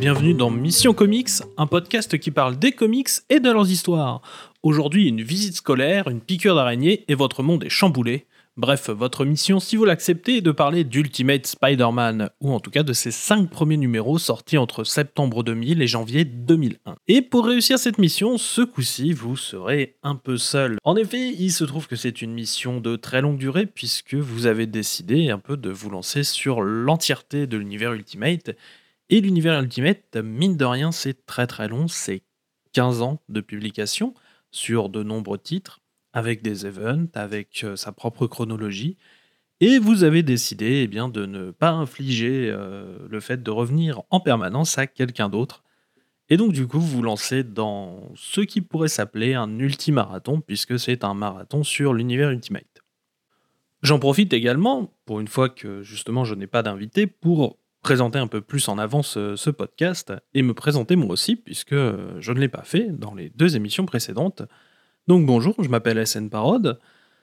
bienvenue dans Mission Comics, un podcast qui parle des comics et de leurs histoires. Aujourd'hui, une visite scolaire, une piqûre d'araignée et votre monde est chamboulé. Bref, votre mission, si vous l'acceptez, est de parler d'Ultimate Spider-Man, ou en tout cas de ses 5 premiers numéros sortis entre septembre 2000 et janvier 2001. Et pour réussir cette mission, ce coup-ci, vous serez un peu seul. En effet, il se trouve que c'est une mission de très longue durée, puisque vous avez décidé un peu de vous lancer sur l'entièreté de l'univers Ultimate. Et l'univers Ultimate, mine de rien, c'est très très long, c'est 15 ans de publication sur de nombreux titres, avec des events, avec sa propre chronologie, et vous avez décidé de ne pas infliger le fait de revenir en permanence à quelqu'un d'autre. Et donc du coup, vous vous lancez dans ce qui pourrait s'appeler un ultimarathon, puisque c'est un marathon sur l'univers Ultimate. J'en profite également, pour une fois que justement je n'ai pas d'invité, pour présenter un peu plus en avance ce podcast, et me présenter moi aussi, puisque je ne l'ai pas fait dans les 2 émissions précédentes. Donc bonjour, je m'appelle SN Parod,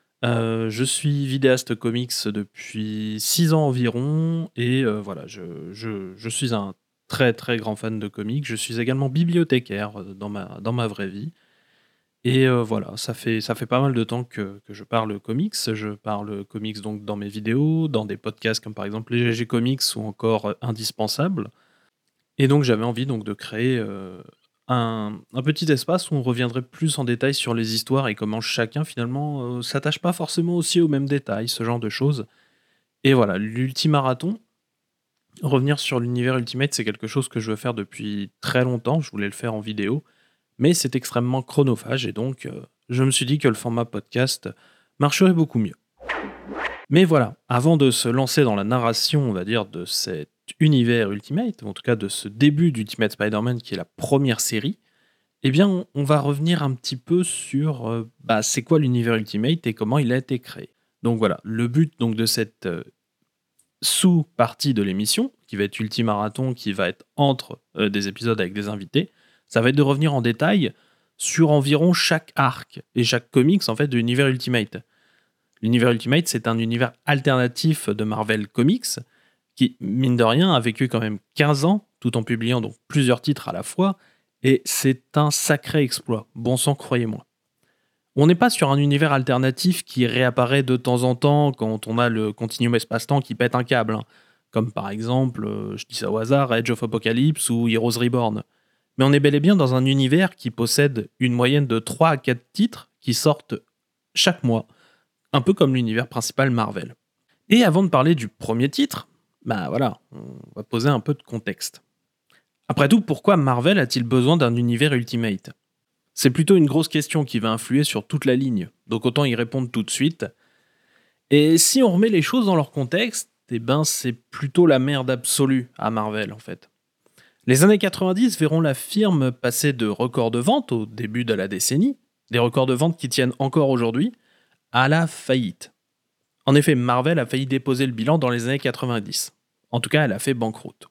je suis vidéaste comics depuis 6 ans environ, et voilà, je suis un très très grand fan de comics, je suis également bibliothécaire dans ma vraie vie, et voilà, ça fait pas mal de temps que je parle comics, donc dans mes vidéos, dans des podcasts comme par exemple les GG Comics ou encore Indispensable, et donc j'avais envie donc de créer un petit espace où on reviendrait plus en détail sur les histoires et comment chacun finalement s'attache pas forcément aussi aux mêmes détails, ce genre de choses. Et voilà, l'ultimarathon, revenir sur l'univers Ultimate, c'est quelque chose que je veux faire depuis très longtemps, je voulais le faire en vidéo, mais c'est extrêmement chronophage et donc je me suis dit que le format podcast marcherait beaucoup mieux. Mais voilà, avant de se lancer dans la narration, on va dire, de cet univers Ultimate, en tout cas de ce début d'Ultimate Spider-Man qui est la première série, eh bien on va revenir un petit peu sur c'est quoi l'univers Ultimate et comment il a été créé. Donc voilà, le but donc, de cette sous-partie de l'émission, qui va être Ultimarathon, qui va être entre des épisodes avec des invités, ça va être de revenir en détail sur environ chaque arc et chaque comics en fait, de l'univers Ultimate. L'univers Ultimate, c'est un univers alternatif de Marvel Comics qui, mine de rien, a vécu quand même 15 ans, tout en publiant donc plusieurs titres à la fois, et c'est un sacré exploit, bon sang, croyez-moi. On n'est pas sur un univers alternatif qui réapparaît de temps en temps quand on a le continuum espace-temps qui pète un câble, comme par exemple, je dis ça au hasard, Age of Apocalypse ou Heroes Reborn. Mais on est bel et bien dans un univers qui possède une moyenne de 3 à 4 titres qui sortent chaque mois, un peu comme l'univers principal Marvel. Et avant de parler du premier titre, on va poser un peu de contexte. Après tout, pourquoi Marvel a-t-il besoin d'un univers Ultimate ? C'est plutôt une grosse question qui va influer sur toute la ligne, donc autant y répondre tout de suite. Et si on remet les choses dans leur contexte, c'est plutôt la merde absolue à Marvel en fait. Les années 90 verront la firme passer de records de vente au début de la décennie, des records de vente qui tiennent encore aujourd'hui, à la faillite. En effet, Marvel a failli déposer le bilan dans les années 90. En tout cas, elle a fait banqueroute.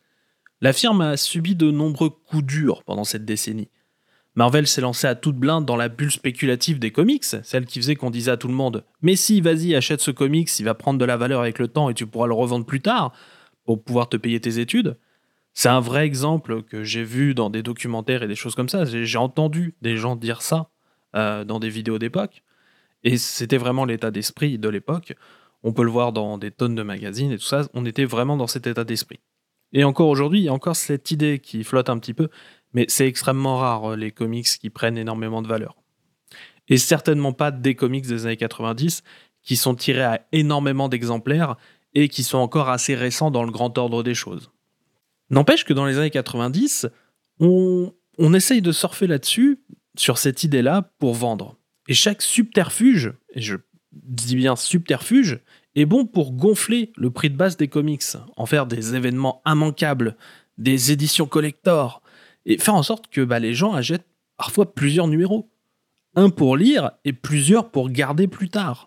La firme a subi de nombreux coups durs pendant cette décennie. Marvel s'est lancé à toute blinde dans la bulle spéculative des comics, celle qui faisait qu'on disait à tout le monde « Mais si, vas-y, achète ce comics, il va prendre de la valeur avec le temps et tu pourras le revendre plus tard pour pouvoir te payer tes études. » C'est un vrai exemple que j'ai vu dans des documentaires et des choses comme ça. J'ai entendu des gens dire ça dans des vidéos d'époque. Et c'était vraiment l'état d'esprit de l'époque. On peut le voir dans des tonnes de magazines et tout ça. On était vraiment dans cet état d'esprit. Et encore aujourd'hui, il y a encore cette idée qui flotte un petit peu. Mais c'est extrêmement rare, les comics qui prennent énormément de valeur. Et certainement pas des comics des années 90 qui sont tirés à énormément d'exemplaires et qui sont encore assez récents dans le grand ordre des choses. N'empêche que dans les années 90, on essaye de surfer là-dessus, sur cette idée-là, pour vendre. Et chaque subterfuge, et je dis bien subterfuge, est bon pour gonfler le prix de base des comics, en faire des événements immanquables, des éditions collector, et faire en sorte que les gens achètent parfois plusieurs numéros. Un pour lire et plusieurs pour garder plus tard.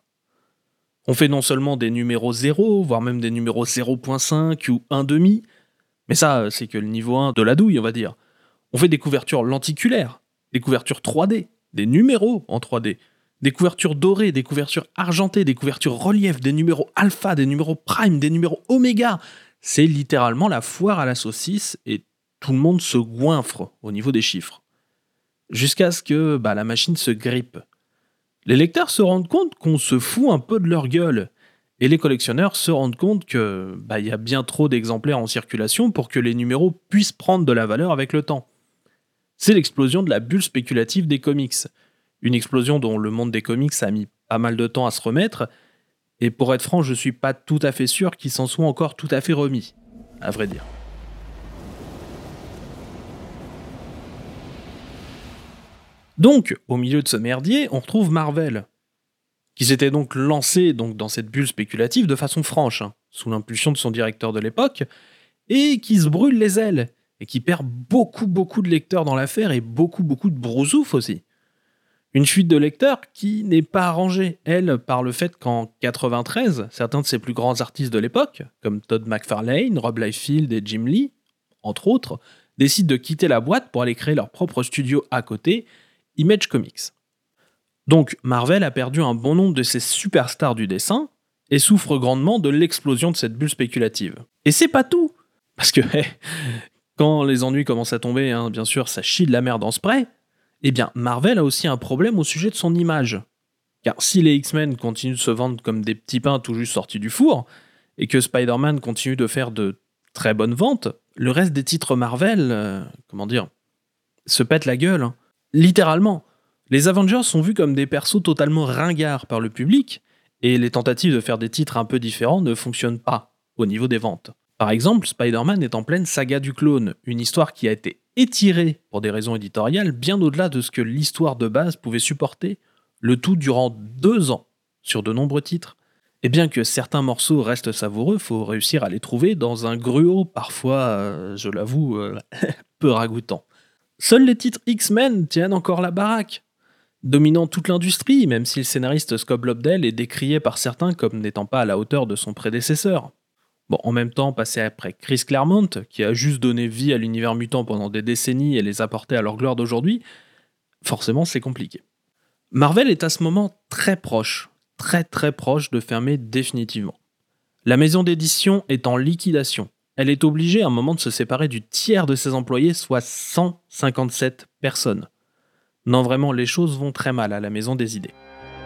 On fait non seulement des numéros 0, voire même des numéros 0.5 ou 1,5, mais ça, c'est que le niveau 1 de la douille, on va dire. On fait des couvertures lenticulaires, des couvertures 3D, des numéros en 3D, des couvertures dorées, des couvertures argentées, des couvertures relief, des numéros alpha, des numéros prime, des numéros oméga. C'est littéralement la foire à la saucisse et tout le monde se goinfre au niveau des chiffres. Jusqu'à ce que la machine se grippe. Les lecteurs se rendent compte qu'on se fout un peu de leur gueule. Et les collectionneurs se rendent compte que y a bien trop d'exemplaires en circulation pour que les numéros puissent prendre de la valeur avec le temps. C'est l'explosion de la bulle spéculative des comics. Une explosion dont le monde des comics a mis pas mal de temps à se remettre, et pour être franc, je suis pas tout à fait sûr qu'il s'en soit encore tout à fait remis, à vrai dire. Donc, au milieu de ce merdier, on retrouve Marvel, qui s'était donc lancé dans cette bulle spéculative de façon franche, sous l'impulsion de son directeur de l'époque, et qui se brûle les ailes, et qui perd beaucoup de lecteurs dans l'affaire, et beaucoup de brousouf aussi. Une fuite de lecteurs qui n'est pas arrangée, elle, par le fait qu'en 93, certains de ses plus grands artistes de l'époque, comme Todd McFarlane, Rob Liefeld et Jim Lee, entre autres, décident de quitter la boîte pour aller créer leur propre studio à côté, Image Comics. Donc Marvel a perdu un bon nombre de ses superstars du dessin et souffre grandement de l'explosion de cette bulle spéculative. Et c'est pas tout, parce que quand les ennuis commencent à tomber, bien sûr, ça chie de la merde en spray. Eh bien, Marvel a aussi un problème au sujet de son image. Car si les X-Men continuent de se vendre comme des petits pains tout juste sortis du four, et que Spider-Man continue de faire de très bonnes ventes, le reste des titres Marvel, se pète la gueule. Littéralement. Les Avengers sont vus comme des persos totalement ringards par le public, et les tentatives de faire des titres un peu différents ne fonctionnent pas au niveau des ventes. Par exemple, Spider-Man est en pleine saga du clone, une histoire qui a été étirée pour des raisons éditoriales bien au-delà de ce que l'histoire de base pouvait supporter, le tout durant 2 ans, sur de nombreux titres. Et bien que certains morceaux restent savoureux, faut réussir à les trouver dans un gruau parfois, je l'avoue, peu ragoûtant. Seuls les titres X-Men tiennent encore la baraque, dominant toute l'industrie, même si le scénariste Scott Lobdell est décrié par certains comme n'étant pas à la hauteur de son prédécesseur. Bon, en même temps, passer après Chris Claremont, qui a juste donné vie à l'univers mutant pendant des décennies et les a portés à leur gloire d'aujourd'hui, forcément c'est compliqué. Marvel est à ce moment très proche de fermer définitivement. La maison d'édition est en liquidation. Elle est obligée à un moment de se séparer du tiers de ses employés, soit 157 personnes. Non, vraiment, les choses vont très mal à la maison des idées.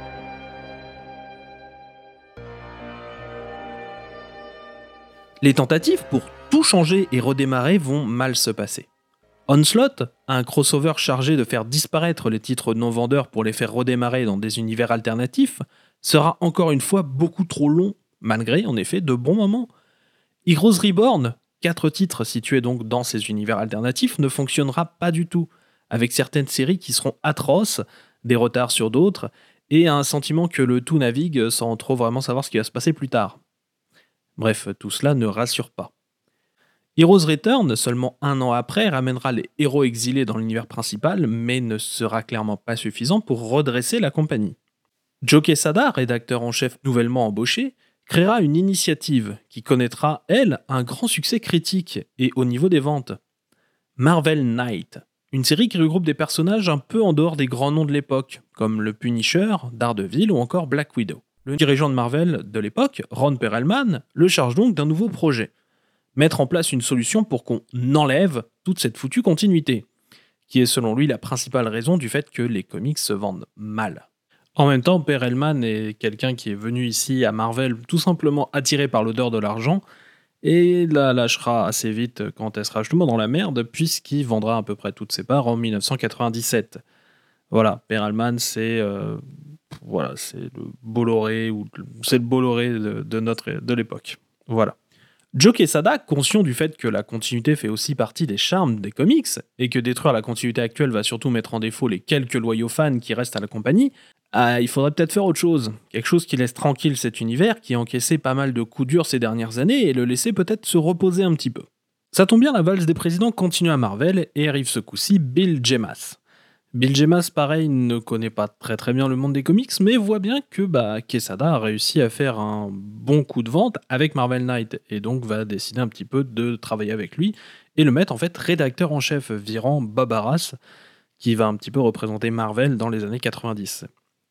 Les tentatives pour tout changer et redémarrer vont mal se passer. Onslaught, un crossover chargé de faire disparaître les titres non vendeurs pour les faire redémarrer dans des univers alternatifs, sera encore une fois beaucoup trop long, malgré en effet de bons moments. Heroes Reborn, 4 titres situés donc dans ces univers alternatifs, ne fonctionnera pas du tout, avec certaines séries qui seront atroces, des retards sur d'autres, et un sentiment que le tout navigue sans trop vraiment savoir ce qui va se passer plus tard. Bref, tout cela ne rassure pas. Heroes Return, seulement 1 an après, ramènera les héros exilés dans l'univers principal, mais ne sera clairement pas suffisant pour redresser la compagnie. Joe Quesada, rédacteur en chef nouvellement embauché, créera une initiative qui connaîtra, elle, un grand succès critique et au niveau des ventes. Marvel Knight, une série qui regroupe des personnages un peu en dehors des grands noms de l'époque, comme le Punisher, Daredevil ou encore Black Widow. Le dirigeant de Marvel de l'époque, Ron Perelman, le charge donc d'un nouveau projet. Mettre en place une solution pour qu'on enlève toute cette foutue continuité, qui est selon lui la principale raison du fait que les comics se vendent mal. En même temps, Perelman est quelqu'un qui est venu ici à Marvel tout simplement attiré par l'odeur de l'argent, et la lâchera assez vite quand elle sera justement dans la merde, puisqu'il vendra à peu près toutes ses parts en 1997. Voilà, Perelman, c'est le Bolloré, c'est le Bolloré de l'époque. Voilà. Joe Quesada, conscient du fait que la continuité fait aussi partie des charmes des comics, et que détruire la continuité actuelle va surtout mettre en défaut les quelques loyaux fans qui restent à la compagnie, il faudrait peut-être faire autre chose. Quelque chose qui laisse tranquille cet univers qui a encaissé pas mal de coups durs ces dernières années et le laisser peut-être se reposer un petit peu. Ça tombe bien, la valse des présidents continue à Marvel et arrive ce coup-ci Bill Jemas. Bill Jemas, pareil, ne connaît pas très bien le monde des comics, mais voit bien que Quesada a réussi à faire un bon coup de vente avec Marvel Knight, et donc va décider un petit peu de travailler avec lui, et le mettre en fait rédacteur en chef, virant Bob Arras, qui va un petit peu représenter Marvel dans les années 90.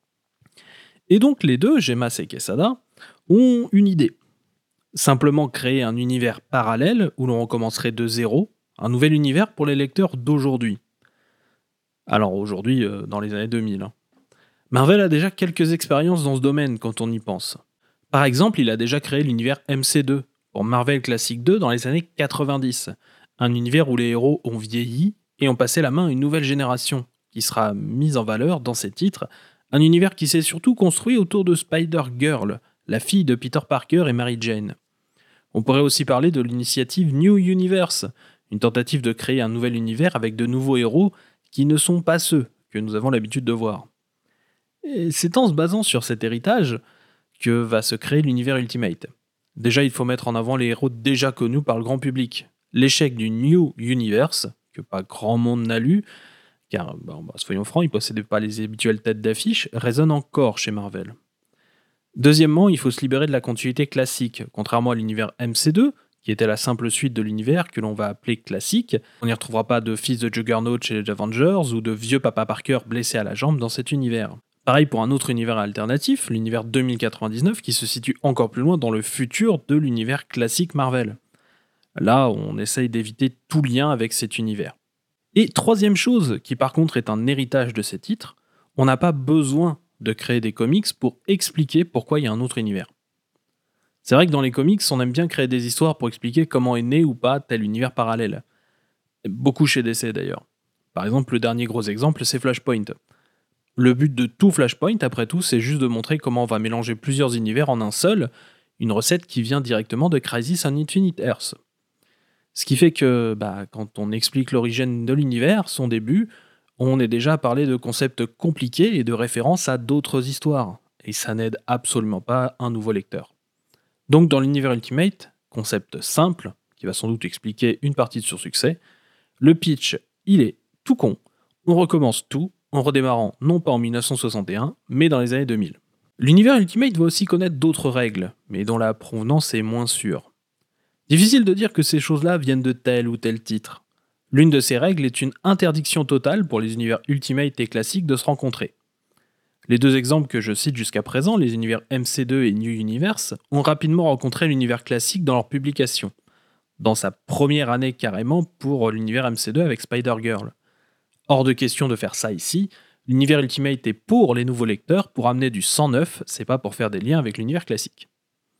Et donc les deux, Jemas et Quesada, ont une idée. Simplement créer un univers parallèle où l'on recommencerait de zéro, un nouvel univers pour les lecteurs d'aujourd'hui. Alors aujourd'hui, dans les années 2000. Marvel a déjà quelques expériences dans ce domaine quand on y pense. Par exemple, il a déjà créé l'univers MC2 pour Marvel Classic 2 dans les années 90, un univers où les héros ont vieilli et ont passé la main à une nouvelle génération, qui sera mise en valeur dans ses titres, un univers qui s'est surtout construit autour de Spider-Girl, la fille de Peter Parker et Mary Jane. On pourrait aussi parler de l'initiative New Universe, une tentative de créer un nouvel univers avec de nouveaux héros qui ne sont pas ceux que nous avons l'habitude de voir. Et c'est en se basant sur cet héritage que va se créer l'univers Ultimate. Déjà, il faut mettre en avant les héros déjà connus par le grand public. L'échec du New Universe, que pas grand monde n'a lu, car, soyons francs, il ne possédait pas les habituelles têtes d'affiche, résonne encore chez Marvel. Deuxièmement, il faut se libérer de la continuité classique, contrairement à l'univers MC2, qui était la simple suite de l'univers que l'on va appeler classique. On n'y retrouvera pas de fils de Juggernaut chez les Avengers ou de vieux Papa Parker blessé à la jambe dans cet univers. Pareil pour un autre univers alternatif, l'univers 2099, qui se situe encore plus loin dans le futur de l'univers classique Marvel. Là, on essaye d'éviter tout lien avec cet univers. Et troisième chose, qui par contre est un héritage de ces titres, on n'a pas besoin de créer des comics pour expliquer pourquoi il y a un autre univers. C'est vrai que dans les comics, on aime bien créer des histoires pour expliquer comment est né ou pas tel univers parallèle. Beaucoup chez DC d'ailleurs. Par exemple, le dernier gros exemple, c'est Flashpoint. Le but de tout Flashpoint, après tout, c'est juste de montrer comment on va mélanger plusieurs univers en un seul, une recette qui vient directement de Crisis on Infinite Earths. Ce qui fait que, quand on explique l'origine de l'univers, son début, on est déjà à parler de concepts compliqués et de références à d'autres histoires. Et ça n'aide absolument pas un nouveau lecteur. Donc dans l'univers Ultimate, concept simple, qui va sans doute expliquer une partie de son succès, le pitch, il est tout con. On recommence tout, en redémarrant non pas en 1961, mais dans les années 2000. L'univers Ultimate va aussi connaître d'autres règles, mais dont la provenance est moins sûre. Difficile de dire que ces choses-là viennent de tel ou tel titre. L'une de ces règles est une interdiction totale pour les univers Ultimate et classiques de se rencontrer. Les deux exemples que je cite jusqu'à présent, les univers MC2 et New Universe, ont rapidement rencontré l'univers classique dans leur publication, dans sa première année carrément pour l'univers MC2 avec Spider-Girl. Hors de question de faire ça ici, l'univers Ultimate est pour les nouveaux lecteurs, pour amener du sang neuf, c'est pas pour faire des liens avec l'univers classique.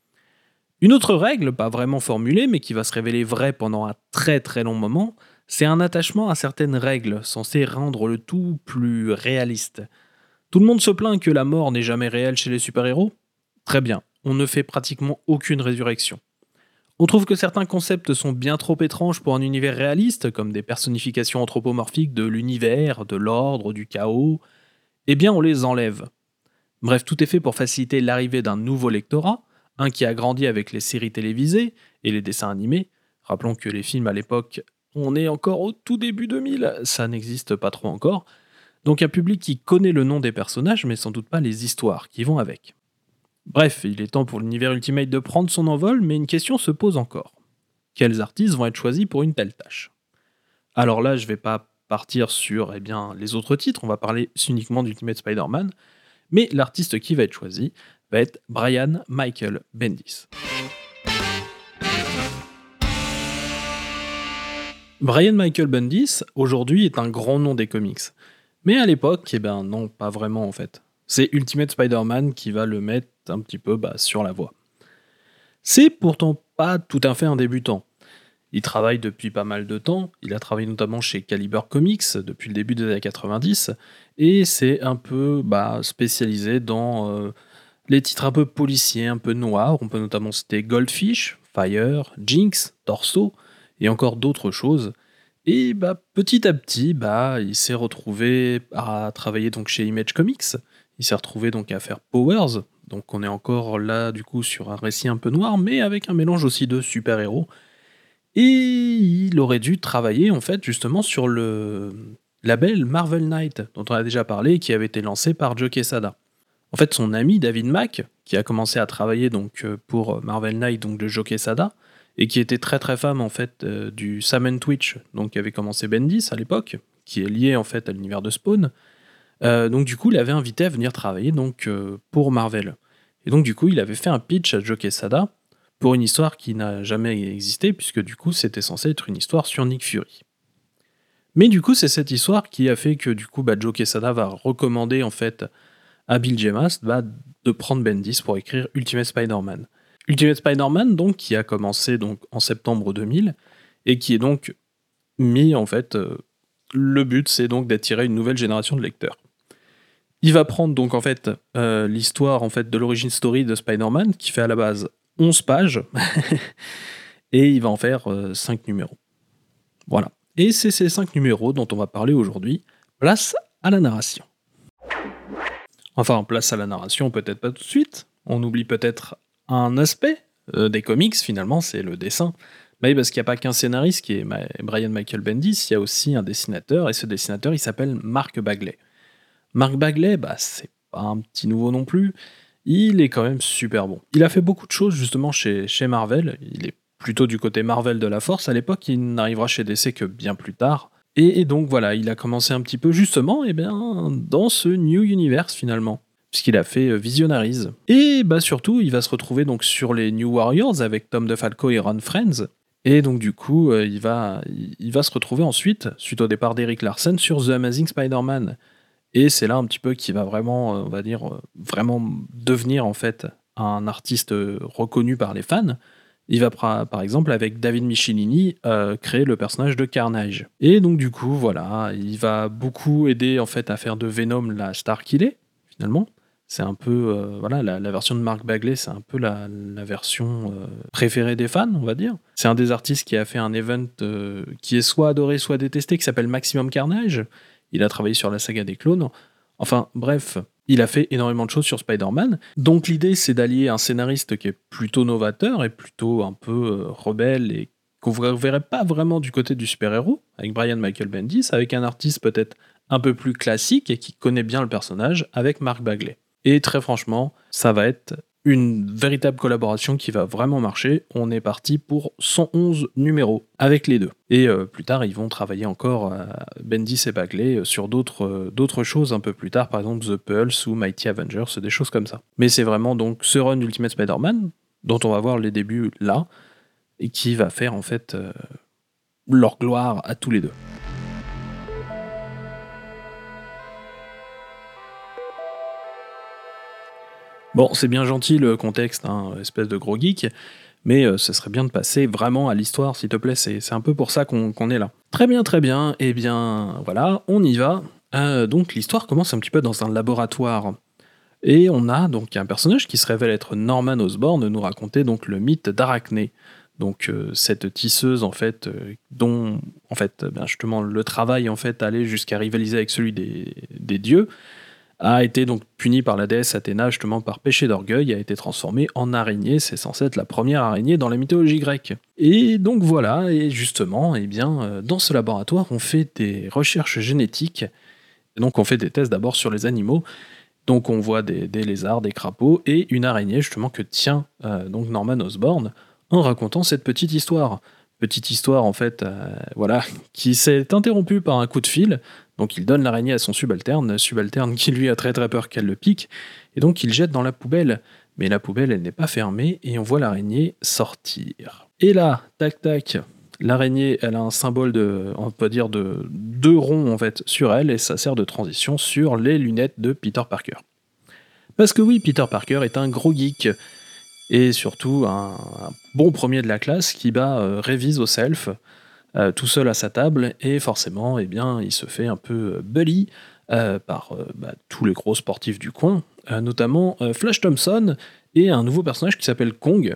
Une autre règle, pas vraiment formulée, mais qui va se révéler vraie pendant un très très long moment, c'est un attachement à certaines règles, censées rendre le tout plus réaliste. Tout le monde se plaint que la mort n'est jamais réelle chez les super-héros ? Très bien, on ne fait pratiquement aucune résurrection. On trouve que certains concepts sont bien trop étranges pour un univers réaliste, comme des personnifications anthropomorphiques de l'univers, de l'ordre, du chaos. Eh bien, on les enlève. Bref, tout est fait pour faciliter l'arrivée d'un nouveau lectorat, un qui a grandi avec les séries télévisées et les dessins animés. Rappelons que les films à l'époque, on est encore au tout début 2000, ça n'existe pas trop encore. Donc un public qui connaît le nom des personnages, mais sans doute pas les histoires qui vont avec. Bref, il est temps pour l'univers Ultimate de prendre son envol, mais une question se pose encore. Quels artistes vont être choisis pour une telle tâche ? Alors là, je vais pas partir sur les autres titres, on va parler uniquement d'Ultimate Spider-Man, mais l'artiste qui va être choisi va être Brian Michael Bendis. Brian Michael Bendis, aujourd'hui, est un grand nom des comics. Mais à l'époque, non, pas vraiment en fait. C'est Ultimate Spider-Man qui va le mettre un petit peu sur la voie. C'est pourtant pas tout à fait un débutant. Il travaille depuis pas mal de temps, il a travaillé notamment chez Caliber Comics depuis le début des années 90, et c'est un peu spécialisé dans les titres un peu policiers, un peu noirs. On peut notamment citer Goldfish, Fire, Jinx, Torso, et encore d'autres choses. Et petit à petit, il s'est retrouvé à travailler donc chez Image Comics. Il s'est retrouvé donc à faire Powers. Donc on est encore là du coup sur un récit un peu noir, mais avec un mélange aussi de super-héros. Et il aurait dû travailler en fait justement sur le label Marvel Knight, dont on a déjà parlé, qui avait été lancé par Joe Quesada. En fait, son ami David Mack, qui a commencé à travailler donc pour Marvel Knight, donc de Joe Quesada, et qui était très très fan en fait du Sam & Twitch, donc qui avait commencé Bendis à l'époque, qui est lié en fait à l'univers de Spawn. Donc du coup, il avait invité à venir travailler donc pour Marvel. Et donc du coup, il avait fait un pitch à Joe Quesada pour une histoire qui n'a jamais existé, puisque du coup c'était censé être une histoire sur Nick Fury. Mais du coup c'est cette histoire qui a fait que du coup Joe Quesada va recommander en fait à Bill Jemas de prendre Bendis pour écrire Ultimate Spider-Man. Ultimate Spider-Man donc qui a commencé donc en septembre 2000 et qui est donc mis en fait le but c'est donc d'attirer une nouvelle génération de lecteurs. Il va prendre donc en fait l'histoire en fait de l'origin story de Spider-Man qui fait à la base 11 pages et il va en faire 5 numéros. Voilà. Et c'est ces 5 numéros dont on va parler aujourd'hui. Place à la narration. Enfin, place à la narration, peut-être pas tout de suite. On oublie peut-être un aspect des comics, finalement, c'est le dessin. Mais parce qu'il n'y a pas qu'un scénariste qui est Brian Michael Bendis, il y a aussi un dessinateur, et ce dessinateur, il s'appelle Mark Bagley. Mark Bagley, c'est pas un petit nouveau non plus, il est quand même super bon. Il a fait beaucoup de choses justement chez Marvel, il est plutôt du côté Marvel de la Force à l'époque, il n'arrivera chez DC que bien plus tard. Et donc voilà, il a commencé un petit peu justement dans ce New Universe finalement, puisqu'il a fait Visionaries. Et surtout, il va se retrouver donc sur les New Warriors avec Tom DeFalco et Ron Frenz. Et donc du coup, il va se retrouver ensuite, suite au départ d'Eric Larsen, sur The Amazing Spider-Man. Et c'est là un petit peu qu'il va vraiment, on va dire, vraiment devenir en fait un artiste reconnu par les fans. Il va par exemple avec David Michelini créer le personnage de Carnage. Et donc du coup voilà, il va beaucoup aider en fait à faire de Venom la star qu'il est finalement. C'est un peu voilà la version de Mark Bagley, c'est un peu la version préférée des fans, on va dire. C'est un des artistes qui a fait un event qui est soit adoré soit détesté, qui s'appelle Maximum Carnage. Il a travaillé sur la saga des clones. Enfin, bref, il a fait énormément de choses sur Spider-Man. Donc l'idée, c'est d'allier un scénariste qui est plutôt novateur et plutôt un peu rebelle et qu'on ne verrait pas vraiment du côté du super-héros, avec Brian Michael Bendis, avec un artiste peut-être un peu plus classique et qui connaît bien le personnage, avec Mark Bagley. Et très franchement, ça va être une véritable collaboration qui va vraiment marcher. On est parti pour 111 numéros avec les deux. Et plus tard, ils vont travailler encore, Bendis et Bagley, sur d'autres choses un peu plus tard, par exemple The Pulse ou Mighty Avengers, des choses comme ça. Mais c'est vraiment donc ce run Ultimate Spider-Man, dont on va voir les débuts là, et qui va faire en fait leur gloire à tous les deux. Bon, c'est bien gentil le contexte, espèce de gros geek, mais ce serait bien de passer vraiment à l'histoire, s'il te plaît, c'est un peu pour ça qu'on est là. Très bien, et bien voilà, on y va. Donc l'histoire commence un petit peu dans un laboratoire, et on a donc un personnage qui se révèle être Norman Osborn, nous raconter donc le mythe d'Arachné. Donc cette tisseuse en fait, dont en fait justement le travail en fait allait jusqu'à rivaliser avec celui des dieux, a été donc puni par la déesse Athéna justement par péché d'orgueil, a été transformé en araignée, c'est censé être la première araignée dans la mythologie grecque. Et donc voilà, et justement, dans ce laboratoire, on fait des recherches génétiques, donc on fait des tests d'abord sur les animaux, donc on voit des lézards, des crapauds, et une araignée justement que tient donc Norman Osborn en racontant cette petite histoire. Petite histoire en fait, qui s'est interrompue par un coup de fil. Donc il donne l'araignée à son subalterne qui lui a très très peur qu'elle le pique, et donc il jette dans la poubelle. Mais la poubelle, elle n'est pas fermée, et on voit l'araignée sortir. Et là, tac tac, l'araignée, elle a un symbole on peut dire de 2 ronds en fait sur elle, et ça sert de transition sur les lunettes de Peter Parker. Parce que oui, Peter Parker est un gros geek, et surtout un bon premier de la classe qui révise au self, tout seul à sa table, et forcément, il se fait un peu bully par tous les gros sportifs du coin, notamment Flash Thompson et un nouveau personnage qui s'appelle Kong,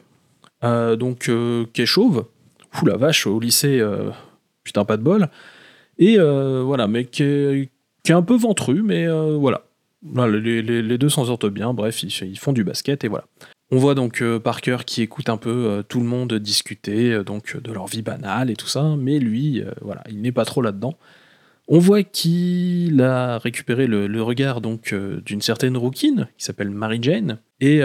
qui est chauve. Ouh la vache, au lycée, putain pas de bol. Et mais qui est un peu ventru, mais voilà. Les deux s'en sortent bien, bref, ils font du basket, et voilà. On voit donc Parker qui écoute un peu tout le monde discuter donc de leur vie banale et tout ça, mais lui, il n'est pas trop là-dedans. On voit qu'il a récupéré le regard donc d'une certaine rouquine qui s'appelle Mary Jane, et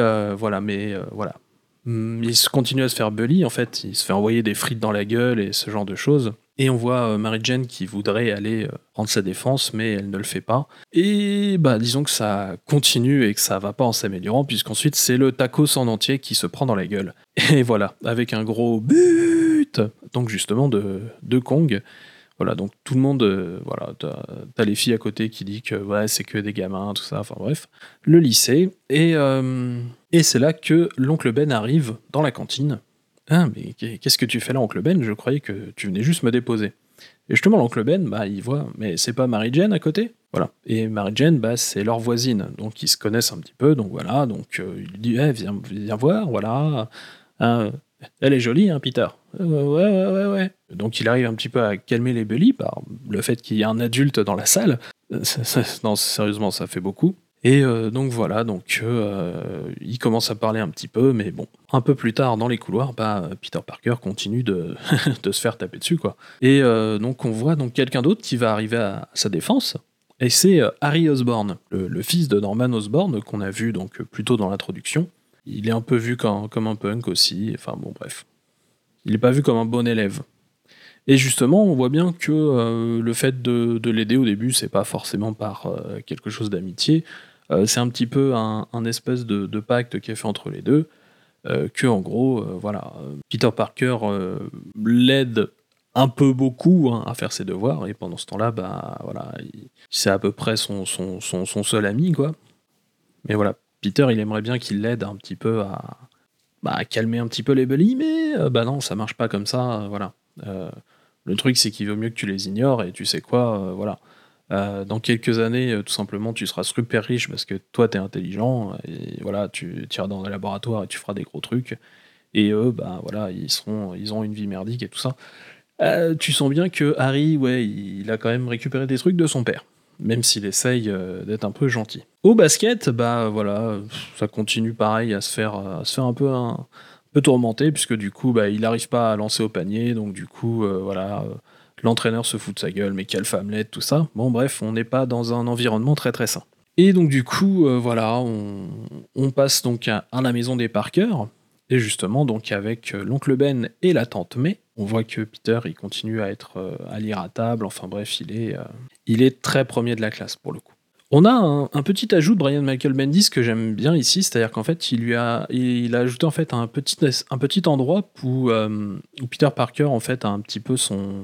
il continue à se faire bully, en fait, il se fait envoyer des frites dans la gueule et ce genre de choses. Et on voit Mary Jane qui voudrait aller prendre sa défense, mais elle ne le fait pas. Et bah disons que ça continue et que ça va pas en s'améliorant, puisqu'ensuite c'est le tacos en entier qui se prend dans la gueule. Et voilà, avec un gros but, donc justement de Kong. Voilà, donc tout le monde, voilà, t'as les filles à côté qui disent que ouais, c'est que des gamins, tout ça, enfin bref. Le lycée, et c'est là que l'oncle Ben arrive dans la cantine. Ah, mais qu'est-ce que tu fais là, oncle Ben? Je croyais que tu venais juste me déposer. Et justement, l'oncle Ben, bah, il voit, mais c'est pas Mary Jane à côté? Voilà. Et Mary Jane, bah, c'est leur voisine, donc ils se connaissent un petit peu, donc voilà, donc il lui dit, eh, viens voir, voilà. Hein, elle est jolie, hein, Peter? Ouais. Donc il arrive un petit peu à calmer les bullies par le fait qu'il y ait un adulte dans la salle. Non, sérieusement, ça fait beaucoup. Et donc voilà, donc il commence à parler un petit peu, mais bon, un peu plus tard dans les couloirs, bah, Peter Parker continue de, de se faire taper dessus, quoi. Et donc on voit donc quelqu'un d'autre qui va arriver à sa défense, et c'est Harry Osborn, le fils de Norman Osborn, qu'on a vu donc plus tôt dans l'introduction. Il est un peu vu comme un punk aussi, enfin bon bref. Il n'est pas vu comme un bon élève. Et justement, on voit bien que le fait de l'aider au début, c'est pas forcément par quelque chose d'amitié, c'est un petit peu un espèce de pacte qui est fait entre les deux, que en gros, voilà, Peter Parker l'aide un peu beaucoup hein, à faire ses devoirs, et pendant ce temps-là, bah voilà, c'est à peu près son seul ami, quoi. Mais voilà, Peter, il aimerait bien qu'il l'aide un petit peu à calmer un petit peu les bullies, mais bah non, ça marche pas comme ça, voilà. Le truc, c'est qu'il vaut mieux que tu les ignores, et tu sais quoi, voilà. Dans quelques années, tout simplement, tu seras super riche parce que toi, t'es intelligent, et voilà, tu iras dans un laboratoire et tu feras des gros trucs. Et eux, bah voilà, ils ont une vie merdique et tout ça. Tu sens bien que Harry, ouais, il a quand même récupéré des trucs de son père, même s'il essaye d'être un peu gentil. Au basket, bah voilà, ça continue pareil à se faire un peu tourmenter, puisque du coup, bah, il n'arrive pas à lancer au panier, donc du coup, voilà, l'entraîneur se fout de sa gueule, mais quelle femmelette, tout ça. Bon, bref, on n'est pas dans un environnement très très sain. Et donc du coup, voilà, on passe donc à la maison des Parker, et justement, donc avec l'oncle Ben et la tante May, on voit que Peter, il continue à être à lire à table, enfin bref, il est très premier de la classe pour le coup. On a un petit ajout de Brian Michael Bendis que j'aime bien ici, c'est-à-dire qu'en fait, il a ajouté en fait un petit endroit où Peter Parker en fait a un petit peu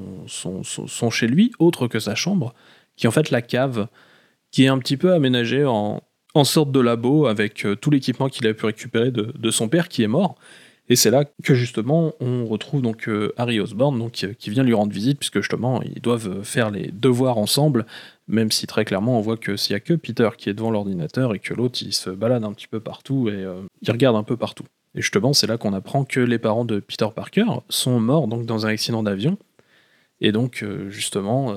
son chez lui, autre que sa chambre, qui est en fait la cave, qui est un petit peu aménagée en sorte de labo avec tout l'équipement qu'il a pu récupérer de son père qui est mort. Et c'est là que justement on retrouve donc Harry Osborn donc, qui vient lui rendre visite, puisque justement ils doivent faire les devoirs ensemble, même si très clairement on voit que s'il y a que Peter qui est devant l'ordinateur et que l'autre il se balade un petit peu partout et il regarde un peu partout. Et justement c'est là qu'on apprend que les parents de Peter Parker sont morts donc dans un accident d'avion. Et donc justement,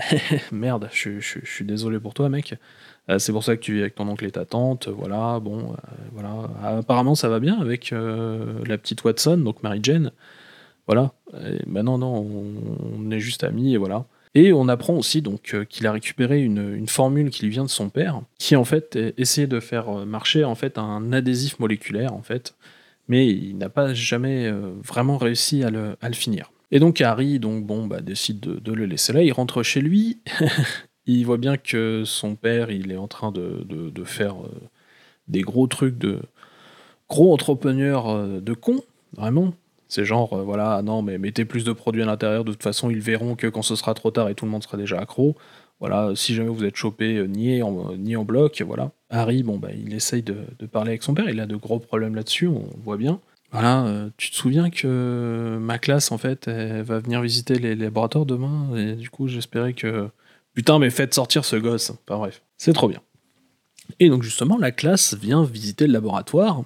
merde, je suis désolé pour toi mec. C'est pour ça que tu vis avec ton oncle et ta tante, voilà, bon, voilà. Apparemment, ça va bien avec la petite Watson, donc Mary Jane, voilà. Et maintenant, non, on est juste amis, et voilà. Et on apprend aussi donc qu'il a récupéré une formule qui lui vient de son père, qui en fait essayait de faire marcher en fait un adhésif moléculaire en fait, mais il n'a pas jamais vraiment réussi à le finir. Et donc Harry, donc bon, bah, décide de le laisser là, il rentre chez lui. Il voit bien que son père, il est en train de faire des gros trucs de gros entrepreneur de con, vraiment. C'est genre, voilà, non, mais mettez plus de produits à l'intérieur, de toute façon, ils verront que quand ce sera trop tard et tout le monde sera déjà accro. Voilà, si jamais vous êtes chopé, niez en bloc, voilà. Harry, bon, bah, il essaye de parler avec son père, il a de gros problèmes là-dessus, on voit bien. Voilà, tu te souviens que ma classe, en fait, elle va venir visiter les laboratoires demain, et du coup, j'espérais que putain, mais faites sortir ce gosse. Enfin bref, c'est trop bien. Et donc justement, la classe vient visiter le laboratoire.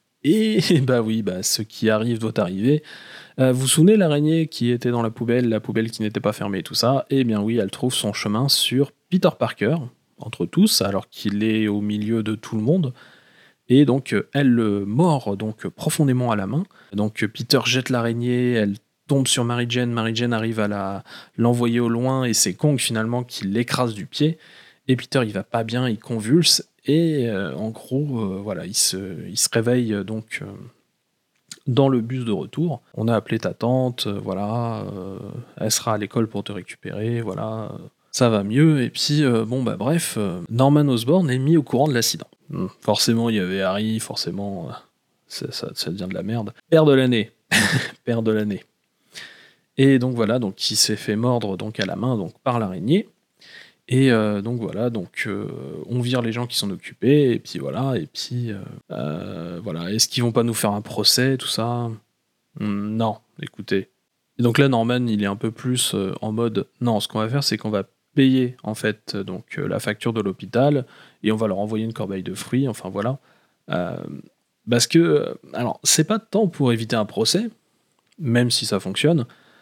Et bah oui, bah ce qui arrive doit arriver. Vous vous souvenez l'araignée qui était dans la poubelle qui n'était pas fermée et tout ça? Eh bien oui, elle trouve son chemin sur Peter Parker, entre tous, alors qu'il est au milieu de tout le monde. Et donc elle le mord donc profondément à la main. Donc Peter jette l'araignée, elle tombe sur Mary Jane arrive à l'envoyer au loin et c'est Kong finalement qui l'écrase du pied. Et Peter il va pas bien, il convulse et en gros voilà il se réveille donc dans le bus de retour, on a appelé ta tante, elle sera à l'école pour te récupérer, ça va mieux, et puis bref, Norman Osborn est mis au courant de l'accident. Forcément, il y avait Harry, forcément, ça devient de la merde. Père de l'année. Père de l'année. Et donc voilà, donc il s'est fait mordre donc à la main donc par l'araignée. Et on vire les gens qui s'en occupaient, et puis voilà, Est-ce qu'ils vont pas nous faire un procès, tout ça? Non, écoutez. Et donc là, Norman, il est un peu plus en mode, non, ce qu'on va faire, c'est qu'on va payer en fait la facture de l'hôpital, et on va leur envoyer une corbeille de fruits, enfin voilà. Parce que, alors, c'est pas tant pour éviter un procès, même si ça fonctionne,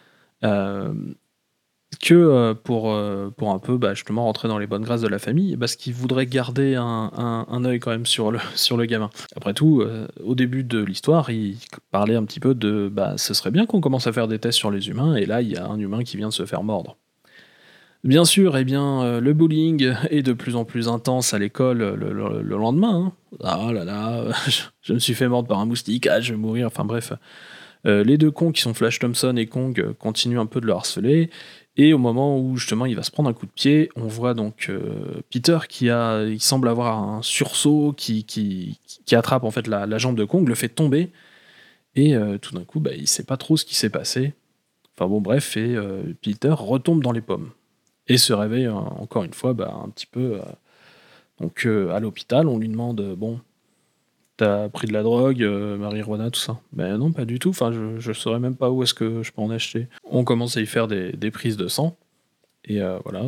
que pour un peu justement rentrer dans les bonnes grâces de la famille, parce qu'il voudrait garder un œil quand même sur le gamin. Après tout, au début de l'histoire, il parlait un petit peu de ce serait bien qu'on commence à faire des tests sur les humains, et là il y a un humain qui vient de se faire mordre. Bien sûr, le bullying est de plus en plus intense à l'école le lendemain. Ah là là, je me suis fait mordre par un moustique, je vais mourir, enfin bref. Les deux cons qui sont Flash Thompson et Kong continuent un peu de le harceler, et au moment où justement il va se prendre un coup de pied, on voit donc Peter il semble avoir un sursaut qui attrape en fait la jambe de Kong, le fait tomber, et tout d'un coup il sait pas trop ce qui s'est passé. Enfin bon bref, et Peter retombe dans les pommes et se réveille encore une fois un petit peu à l'hôpital. On lui demande t'as pris de la drogue, marijuana, tout ça? Ben non, pas du tout. Enfin, je saurais même pas où est-ce que je peux en acheter. On commence à y faire des prises de sang. Et voilà.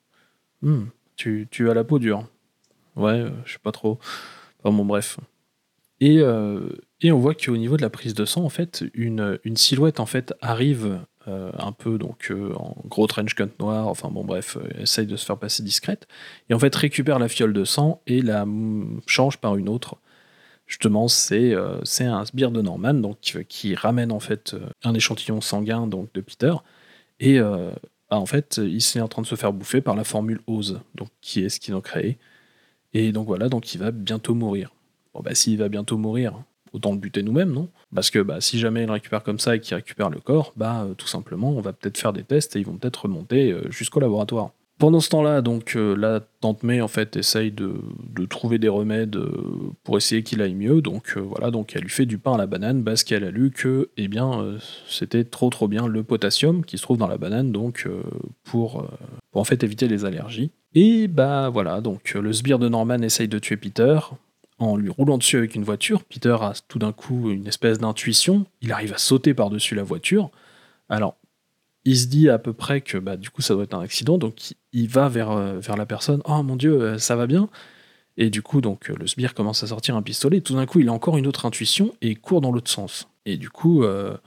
Tu as la peau dure. Ouais, je sais pas trop. Enfin bon, bref. Et on voit qu'au niveau de la prise de sang, en fait, une silhouette en fait arrive un peu en gros trench coat noir. Enfin bon, bref, essaye de se faire passer discrète. Et en fait, récupère la fiole de sang et la change par une autre. Justement, c'est un sbire de Norman qui ramène en fait un échantillon sanguin donc de Peter, et en fait il est en train de se faire bouffer par la formule OSE, donc qui est ce qu'ils ont créé, et donc voilà, donc il va bientôt mourir. Bon s'il va bientôt mourir, autant le buter nous-mêmes, non? Parce que si jamais il le récupère comme ça et qu'il récupère le corps, tout simplement on va peut-être faire des tests et ils vont peut-être remonter jusqu'au laboratoire. Pendant ce temps-là, donc la tante May en fait essaye de trouver des remèdes pour essayer qu'il aille mieux. Donc donc elle lui fait du pain à la banane parce qu'elle a lu que c'était trop bien le potassium qui se trouve dans la banane, donc pour en fait éviter les allergies. Et donc le sbire de Norman essaye de tuer Peter en lui roulant dessus avec une voiture. Peter a tout d'un coup une espèce d'intuition, il arrive à sauter par-dessus la voiture. Alors il se dit à peu près que du coup ça doit être un accident, donc il va vers la personne. Oh mon dieu, ça va bien? Et du coup donc le sbire commence à sortir un pistolet, et tout d'un coup il a encore une autre intuition et il court dans l'autre sens. Et du coup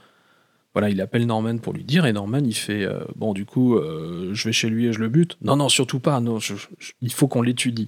il appelle Norman pour lui dire, et Norman il fait je vais chez lui et je le bute. Non surtout pas, non, il faut qu'on l'étudie.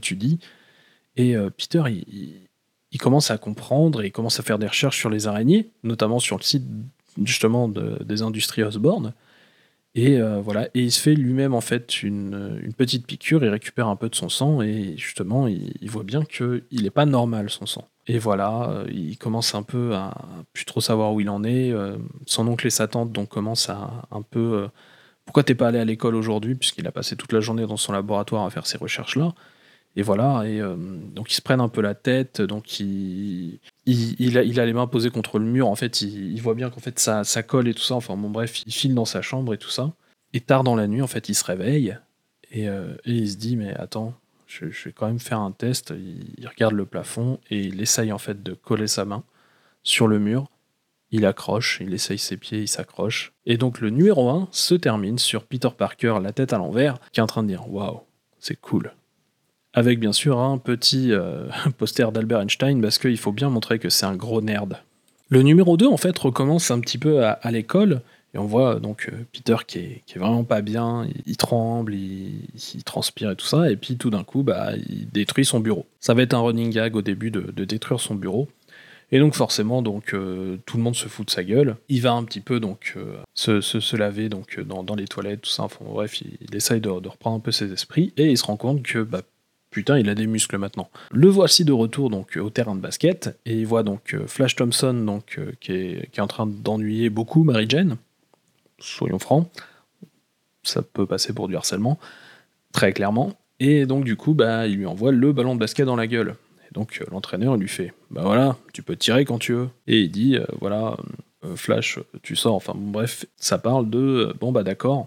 Et Peter il commence à comprendre et il commence à faire des recherches sur les araignées, notamment sur le site justement des industries Osborn, et et il se fait lui-même en fait une petite piqûre, il récupère un peu de son sang, et justement il voit bien qu'il n'est pas normal son sang. Et il commence un peu à plus trop savoir où il en est. Son oncle et sa tante donc commencent à un peu pourquoi t'es pas allé à l'école aujourd'hui, puisqu'il a passé toute la journée dans son laboratoire à faire ces recherches là. Et donc ils se prennent un peu la tête, donc il a les mains posées contre le mur, en fait il voit bien qu'en fait ça colle et tout ça, enfin bon bref, il file dans sa chambre et tout ça, et tard dans la nuit en fait il se réveille, et il se dit mais attends, je vais quand même faire un test. Il regarde le plafond et il essaye en fait de coller sa main sur le mur, il accroche, il essaye ses pieds, il s'accroche, et donc le numéro 1 se termine sur Peter Parker, la tête à l'envers, qui est en train de dire waouh, c'est cool. Avec bien sûr un petit poster d'Albert Einstein, parce qu'il faut bien montrer que c'est un gros nerd. Le numéro 2 en fait recommence un petit peu à l'école, et on voit donc Peter qui est vraiment pas bien, il tremble, il transpire et tout ça, et puis tout d'un coup il détruit son bureau. Ça va être un running gag au début de détruire son bureau, et donc forcément donc tout le monde se fout de sa gueule. Il va un petit peu donc se laver donc dans les toilettes, tout ça, enfin bref, il essaye de reprendre un peu ses esprits, et il se rend compte que putain, il a des muscles maintenant. Le voici de retour donc au terrain de basket, et il voit donc Flash Thompson donc, qui est en train d'ennuyer beaucoup Mary Jane. Soyons francs, ça peut passer pour du harcèlement, très clairement. Et donc du coup, il lui envoie le ballon de basket dans la gueule. Et donc l'entraîneur lui fait, voilà, tu peux tirer quand tu veux. Et il dit, Flash, tu sors. Enfin bref, ça parle de, d'accord,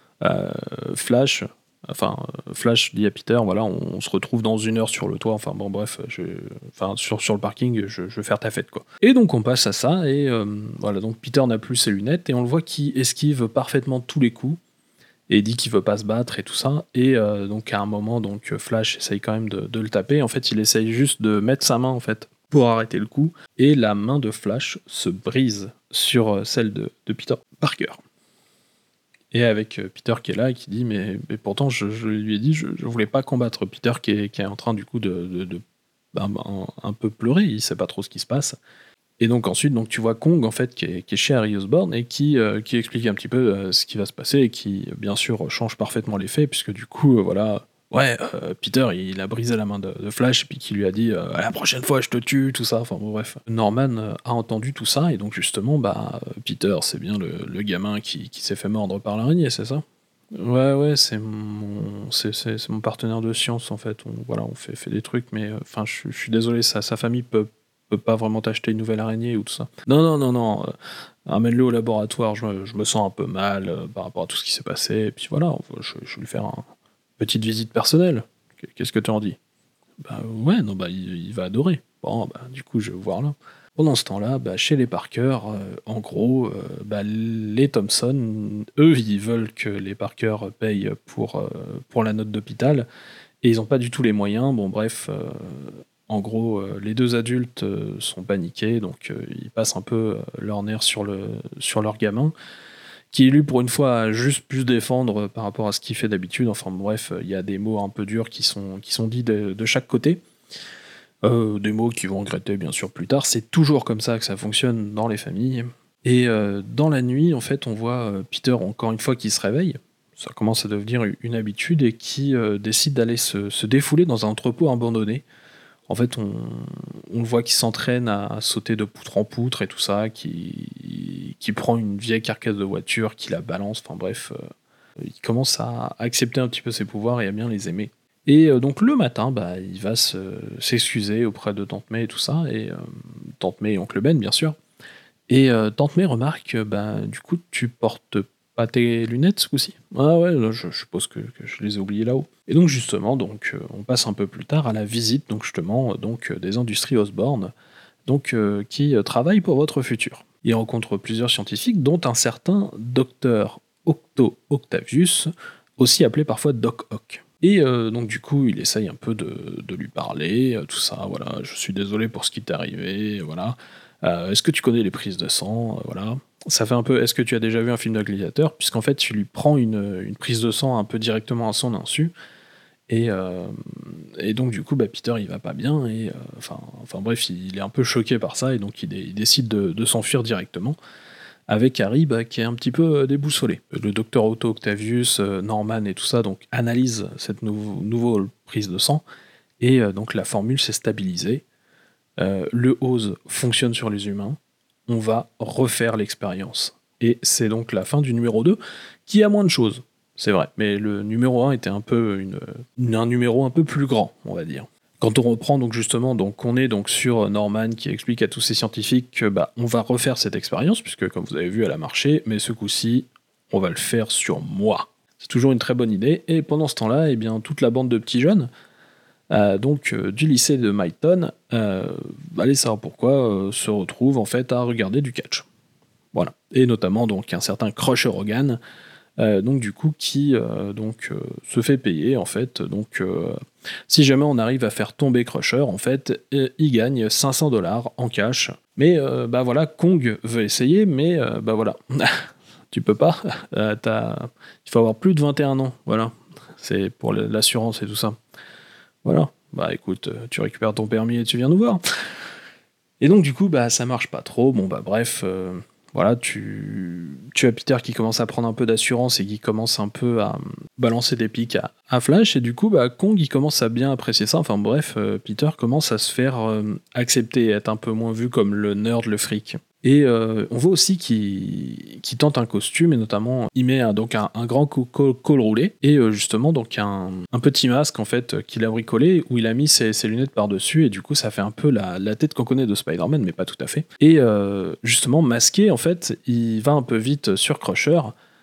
Flash dit à Peter, voilà, on se retrouve dans 1 heure sur le toit, sur le parking, je vais faire ta fête, quoi. Et donc on passe à ça, et voilà, donc Peter n'a plus ses lunettes, et on le voit qui esquive parfaitement tous les coups, et dit qu'il veut pas se battre et tout ça, et donc à un moment, donc Flash essaye quand même de le taper, en fait il essaye juste de mettre sa main, en fait, pour arrêter le coup, et la main de Flash se brise sur celle de Peter Parker. Et avec Peter qui est là et qui dit mais pourtant je lui ai dit je voulais pas combattre. Peter qui est en train du coup de un peu pleurer, il sait pas trop ce qui se passe. Et donc ensuite donc tu vois Kong en fait qui est chez Harry Osborn et qui explique un petit peu ce qui va se passer et qui bien sûr change parfaitement les faits puisque du coup Peter il a brisé la main de Flash et puis qui lui a dit à la prochaine fois je te tue, tout ça, enfin bon, bref. Norman a entendu tout ça et donc justement Peter c'est bien le gamin qui s'est fait mordre par l'araignée, c'est ça? Ouais, c'est mon partenaire de science en fait, on fait des trucs mais je suis désolé, sa famille peut pas vraiment t'acheter une nouvelle araignée ou tout ça. Non, ramène-le au laboratoire, je me sens un peu mal par rapport à tout ce qui s'est passé et puis voilà, je vais lui faire petite visite personnelle. Qu'est-ce que tu en dis? Il va adorer. Bon, du coup, je vais voir là. Pendant ce temps-là, chez les Parker, en gros, les Thompson, eux, ils veulent que les Parker payent pour la note d'hôpital, et ils n'ont pas du tout les moyens. Bon, bref, en gros, les 2 adultes sont paniqués, donc ils passent un peu leur nerf sur leur gamin, qui lui pour une fois a juste pu se défendre par rapport à ce qu'il fait d'habitude. Enfin bref, il y a des mots un peu durs qui sont dits de chaque côté. Des mots qu'ils vont regretter bien sûr plus tard. C'est toujours comme ça que ça fonctionne dans les familles. Et dans la nuit, en fait, on voit Peter encore une fois qui se réveille. Ça commence à devenir une habitude et qui décide d'aller se défouler dans un entrepôt abandonné. En fait, on le voit qui s'entraîne à sauter de poutre en poutre et tout ça, qui prend une vieille carcasse de voiture, qui la balance, enfin bref, il commence à accepter un petit peu ses pouvoirs et à bien les aimer. Et donc le matin, il va s'excuser auprès de Tante May et tout ça, et Tante May et Oncle Ben, bien sûr. Et Tante May remarque, du coup, tu portes pas tes lunettes ce coup-ci? Ah ouais, je suppose que je les ai oubliées là-haut. Et donc justement, on passe un peu plus tard à la visite donc justement des industries Osborn, qui travaillent pour votre futur. Il rencontre plusieurs scientifiques, dont un certain Dr. Octo Octavius, aussi appelé parfois Doc Ock. Et donc du coup, il essaye un peu de lui parler, tout ça, voilà, je suis désolé pour ce qui t'est arrivé, voilà. Est-ce que tu connais les prises de sang, voilà. Ça fait un peu, est-ce que tu as déjà vu un film de gladiateur? Puisqu'en fait, tu lui prends une prise de sang un peu directement à son insu, et donc du coup, Peter, il va pas bien, et bref, il est un peu choqué par ça, et donc il décide de s'enfuir directement, avec Harry qui est un petit peu déboussolé. Le docteur Otto Octavius, Norman et tout ça, donc analyse cette nouvelle prise de sang, et donc la formule s'est stabilisée. Le Oz fonctionne sur les humains, on va refaire l'expérience. Et c'est donc la fin du numéro 2, qui a moins de choses, c'est vrai, mais le numéro 1 était un peu un numéro un peu plus grand, on va dire. Quand on reprend donc justement, on est donc sur Norman qui explique à tous ces scientifiques que on va refaire cette expérience, puisque comme vous avez vu, elle a marché, mais ce coup-ci, on va le faire sur moi. C'est toujours une très bonne idée, et pendant ce temps-là, toute la bande de petits jeunes, du lycée de Myton, allez savoir pourquoi, se retrouve en fait à regarder du catch. Voilà. Et notamment donc un certain Crusher Hogan, qui se fait payer en fait. Si jamais on arrive à faire tomber Crusher, en fait, il gagne $500 en cash. Mais Kong veut essayer, mais voilà, tu peux pas. Il faut avoir plus de 21 ans, voilà. C'est pour l'assurance et tout ça. Voilà, écoute, tu récupères ton permis et tu viens nous voir. Et donc du coup, ça marche pas trop. Bon bref, voilà, tu as Peter qui commence à prendre un peu d'assurance et qui commence un peu à balancer des pics à Flash, et du coup, Kong, il commence à bien apprécier ça. Enfin bref, Peter commence à se faire accepter, être un peu moins vu comme le nerd, le freak. Et on voit aussi qu'il tente un costume, et notamment il met donc un grand col roulé et justement donc un petit masque en fait qu'il a bricolé où il a mis ses lunettes par-dessus, et du coup ça fait un peu la tête qu'on connaît de Spider-Man, mais pas tout à fait. Et justement masqué en fait, il va un peu vite sur Crusher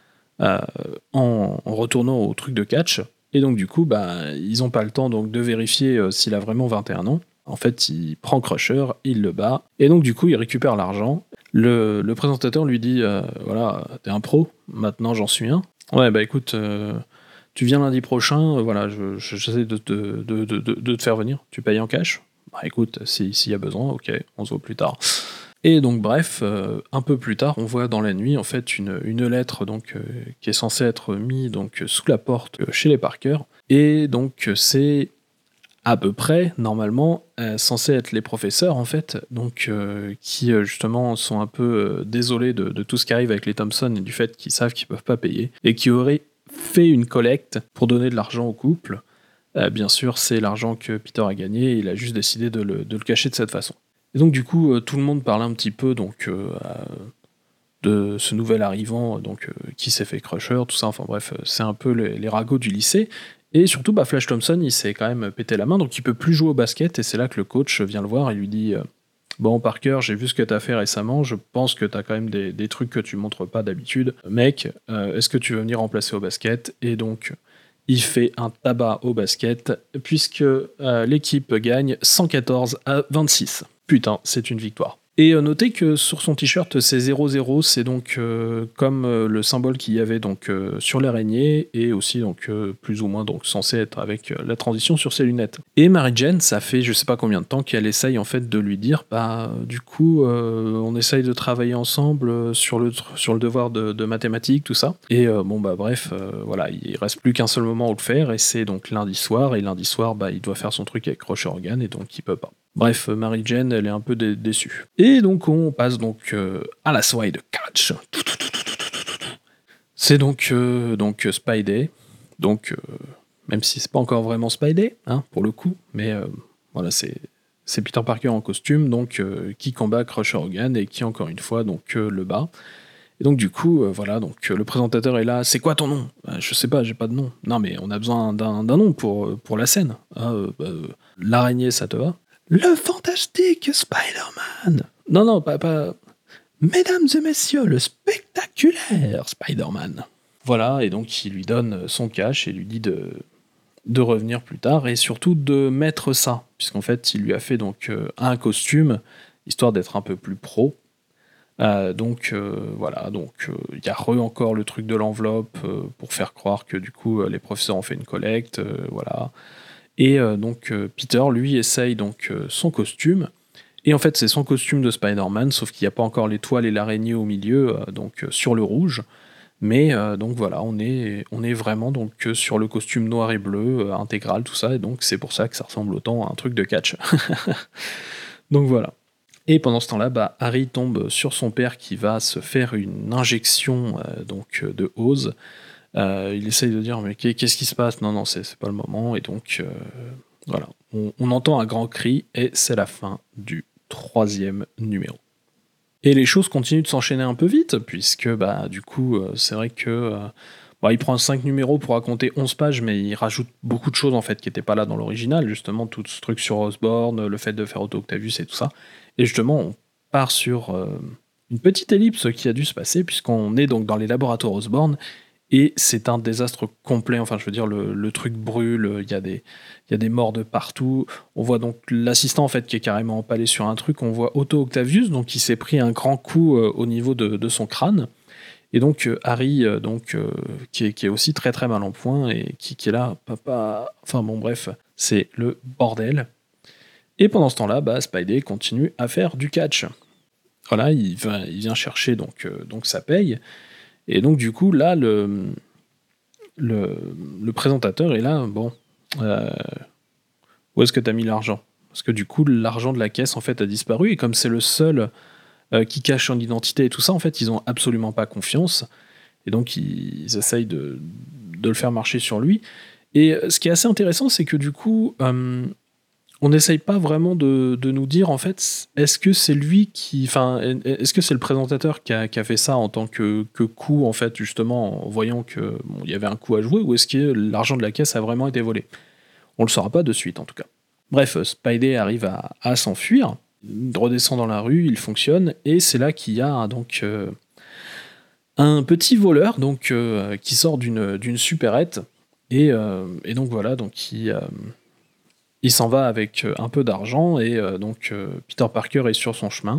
en retournant au truc de catch, et donc du coup ils ont pas le temps donc de vérifier s'il a vraiment 21 ans. En fait, il prend Crusher, il le bat, et donc du coup, il récupère l'argent. Le présentateur lui dit voilà, t'es un pro, maintenant j'en suis un. Ouais, écoute, tu viens lundi prochain, voilà, j'essaie de te faire venir. Tu payes en cash. Écoute, s'il y a besoin, ok, on se voit plus tard. Et donc, bref, un peu plus tard, on voit dans la nuit, en fait, une lettre donc, qui est censée être mise donc, sous la porte chez les Parker. Et donc, c'est à peu près, normalement, censés être les professeurs, en fait, donc qui, justement, sont un peu désolés de tout ce qui arrive avec les Thompson et du fait qu'ils savent qu'ils peuvent pas payer, et qui auraient fait une collecte pour donner de l'argent au couple. Bien sûr, c'est l'argent que Peter a gagné, et il a juste décidé de le cacher de cette façon. Et donc, du coup, tout le monde parle un petit peu, donc... de ce nouvel arrivant donc, qui s'est fait Crusher, tout ça, enfin bref, c'est un peu les ragots du lycée. Et surtout, Flash Thompson, il s'est quand même pété la main, donc il peut plus jouer au basket, et c'est là que le coach vient le voir et lui dit bon, Parker, j'ai vu ce que t'as fait récemment, je pense que t'as quand même des trucs que tu montres pas d'habitude. Mec, est-ce que tu veux venir remplacer au basket? Et donc, il fait un tabac au basket, puisque l'équipe gagne 114-26. Putain, c'est une victoire. Et notez que sur son t-shirt, c'est 0-0, c'est donc comme le symbole qu'il y avait donc, sur l'araignée, et aussi donc, plus ou moins donc, censé être avec la transition sur ses lunettes. Et Mary Jane, ça fait je sais pas combien de temps qu'elle essaye en fait de lui dire du coup, on essaye de travailler ensemble sur le devoir de mathématiques, tout ça. Et bref, voilà, il reste plus qu'un seul moment où le faire, et c'est donc lundi soir, et lundi soir, il doit faire son truc avec Roche Organ, et donc il peut pas. Bref, Mary Jane, elle est un peu déçue. Et donc, on passe donc à la soirée de catch. C'est donc Spidey. Donc, même si c'est pas encore vraiment Spidey, hein, pour le coup, mais voilà, c'est Peter Parker en costume, donc qui combat Crusher Hogan et qui, encore une fois, donc le bat. Et donc, du coup, voilà, donc le présentateur est là. C'est quoi ton nom? Je sais pas, j'ai pas de nom. Non, mais on a besoin d'un nom pour la scène. L'araignée, ça te va? Le fantastique Spider-Man. Non, pas. Mesdames et messieurs, le spectaculaire Spider-Man. Voilà, et donc il lui donne son cash et lui dit de revenir plus tard, et surtout de mettre ça, puisqu'en fait il lui a fait donc un costume, histoire d'être un peu plus pro. Voilà, donc il y a encore le truc de l'enveloppe pour faire croire que du coup les professeurs ont fait une collecte, voilà. Et donc Peter, lui, essaye donc son costume. Et en fait, c'est son costume de Spider-Man, sauf qu'il n'y a pas encore l'étoile et l'araignée au milieu, donc sur le rouge. Mais donc voilà, on est vraiment donc sur le costume noir et bleu, intégral, tout ça. Et donc c'est pour ça que ça ressemble autant à un truc de catch. Donc voilà. Et pendant ce temps-là, Harry tombe sur son père qui va se faire une injection de Oz. Il essaye de dire mais qu'est-ce qui se passe? Non, c'est pas le moment. Et donc voilà, on entend un grand cri et c'est la fin du 3e numéro. Et les choses continuent de s'enchaîner un peu vite, puisque du coup c'est vrai que il prend 5 numéros pour raconter 11 pages, mais il rajoute beaucoup de choses en fait qui n'étaient pas là dans l'original, justement tout ce truc sur Osborn, le fait de faire Otto Octavius et tout ça. Et justement on part sur une petite ellipse qui a dû se passer, puisqu'on est donc dans les laboratoires Osborn. Et c'est un désastre complet, enfin je veux dire, le truc brûle, il y a des morts de partout. On voit donc l'assistant en fait qui est carrément empalé sur un truc, on voit Otto Octavius, donc qui s'est pris un grand coup au niveau de son crâne. Et donc Harry, qui est aussi très très mal en point, et qui est là, papa... Enfin bon bref, c'est le bordel. Et pendant ce temps-là, Spidey continue à faire du catch. Voilà, il vient chercher donc sa paye. Et donc du coup là le présentateur est là, où est-ce que t'as mis l'argent? Parce que du coup l'argent de la caisse en fait a disparu, et comme c'est le seul qui cache son identité et tout ça, en fait, ils ont absolument pas confiance. Et donc, ils essayent de le faire marcher sur lui. Et ce qui est assez intéressant, c'est que du coup, on n'essaye pas vraiment de nous dire, en fait, est-ce que c'est lui qui... Enfin, est-ce que c'est le présentateur qui a fait ça en tant que coup, en fait, justement, en voyant qu'il y avait un coup à jouer, ou est-ce que l'argent de la caisse a vraiment été volé? On le saura pas de suite, en tout cas. Bref, Spidey arrive à s'enfuir, il redescend dans la rue, il fonctionne, et c'est là qu'il y a donc un petit voleur donc, qui sort d'une supérette, et donc voilà, donc il s'en va avec un peu d'argent, et donc Peter Parker est sur son chemin,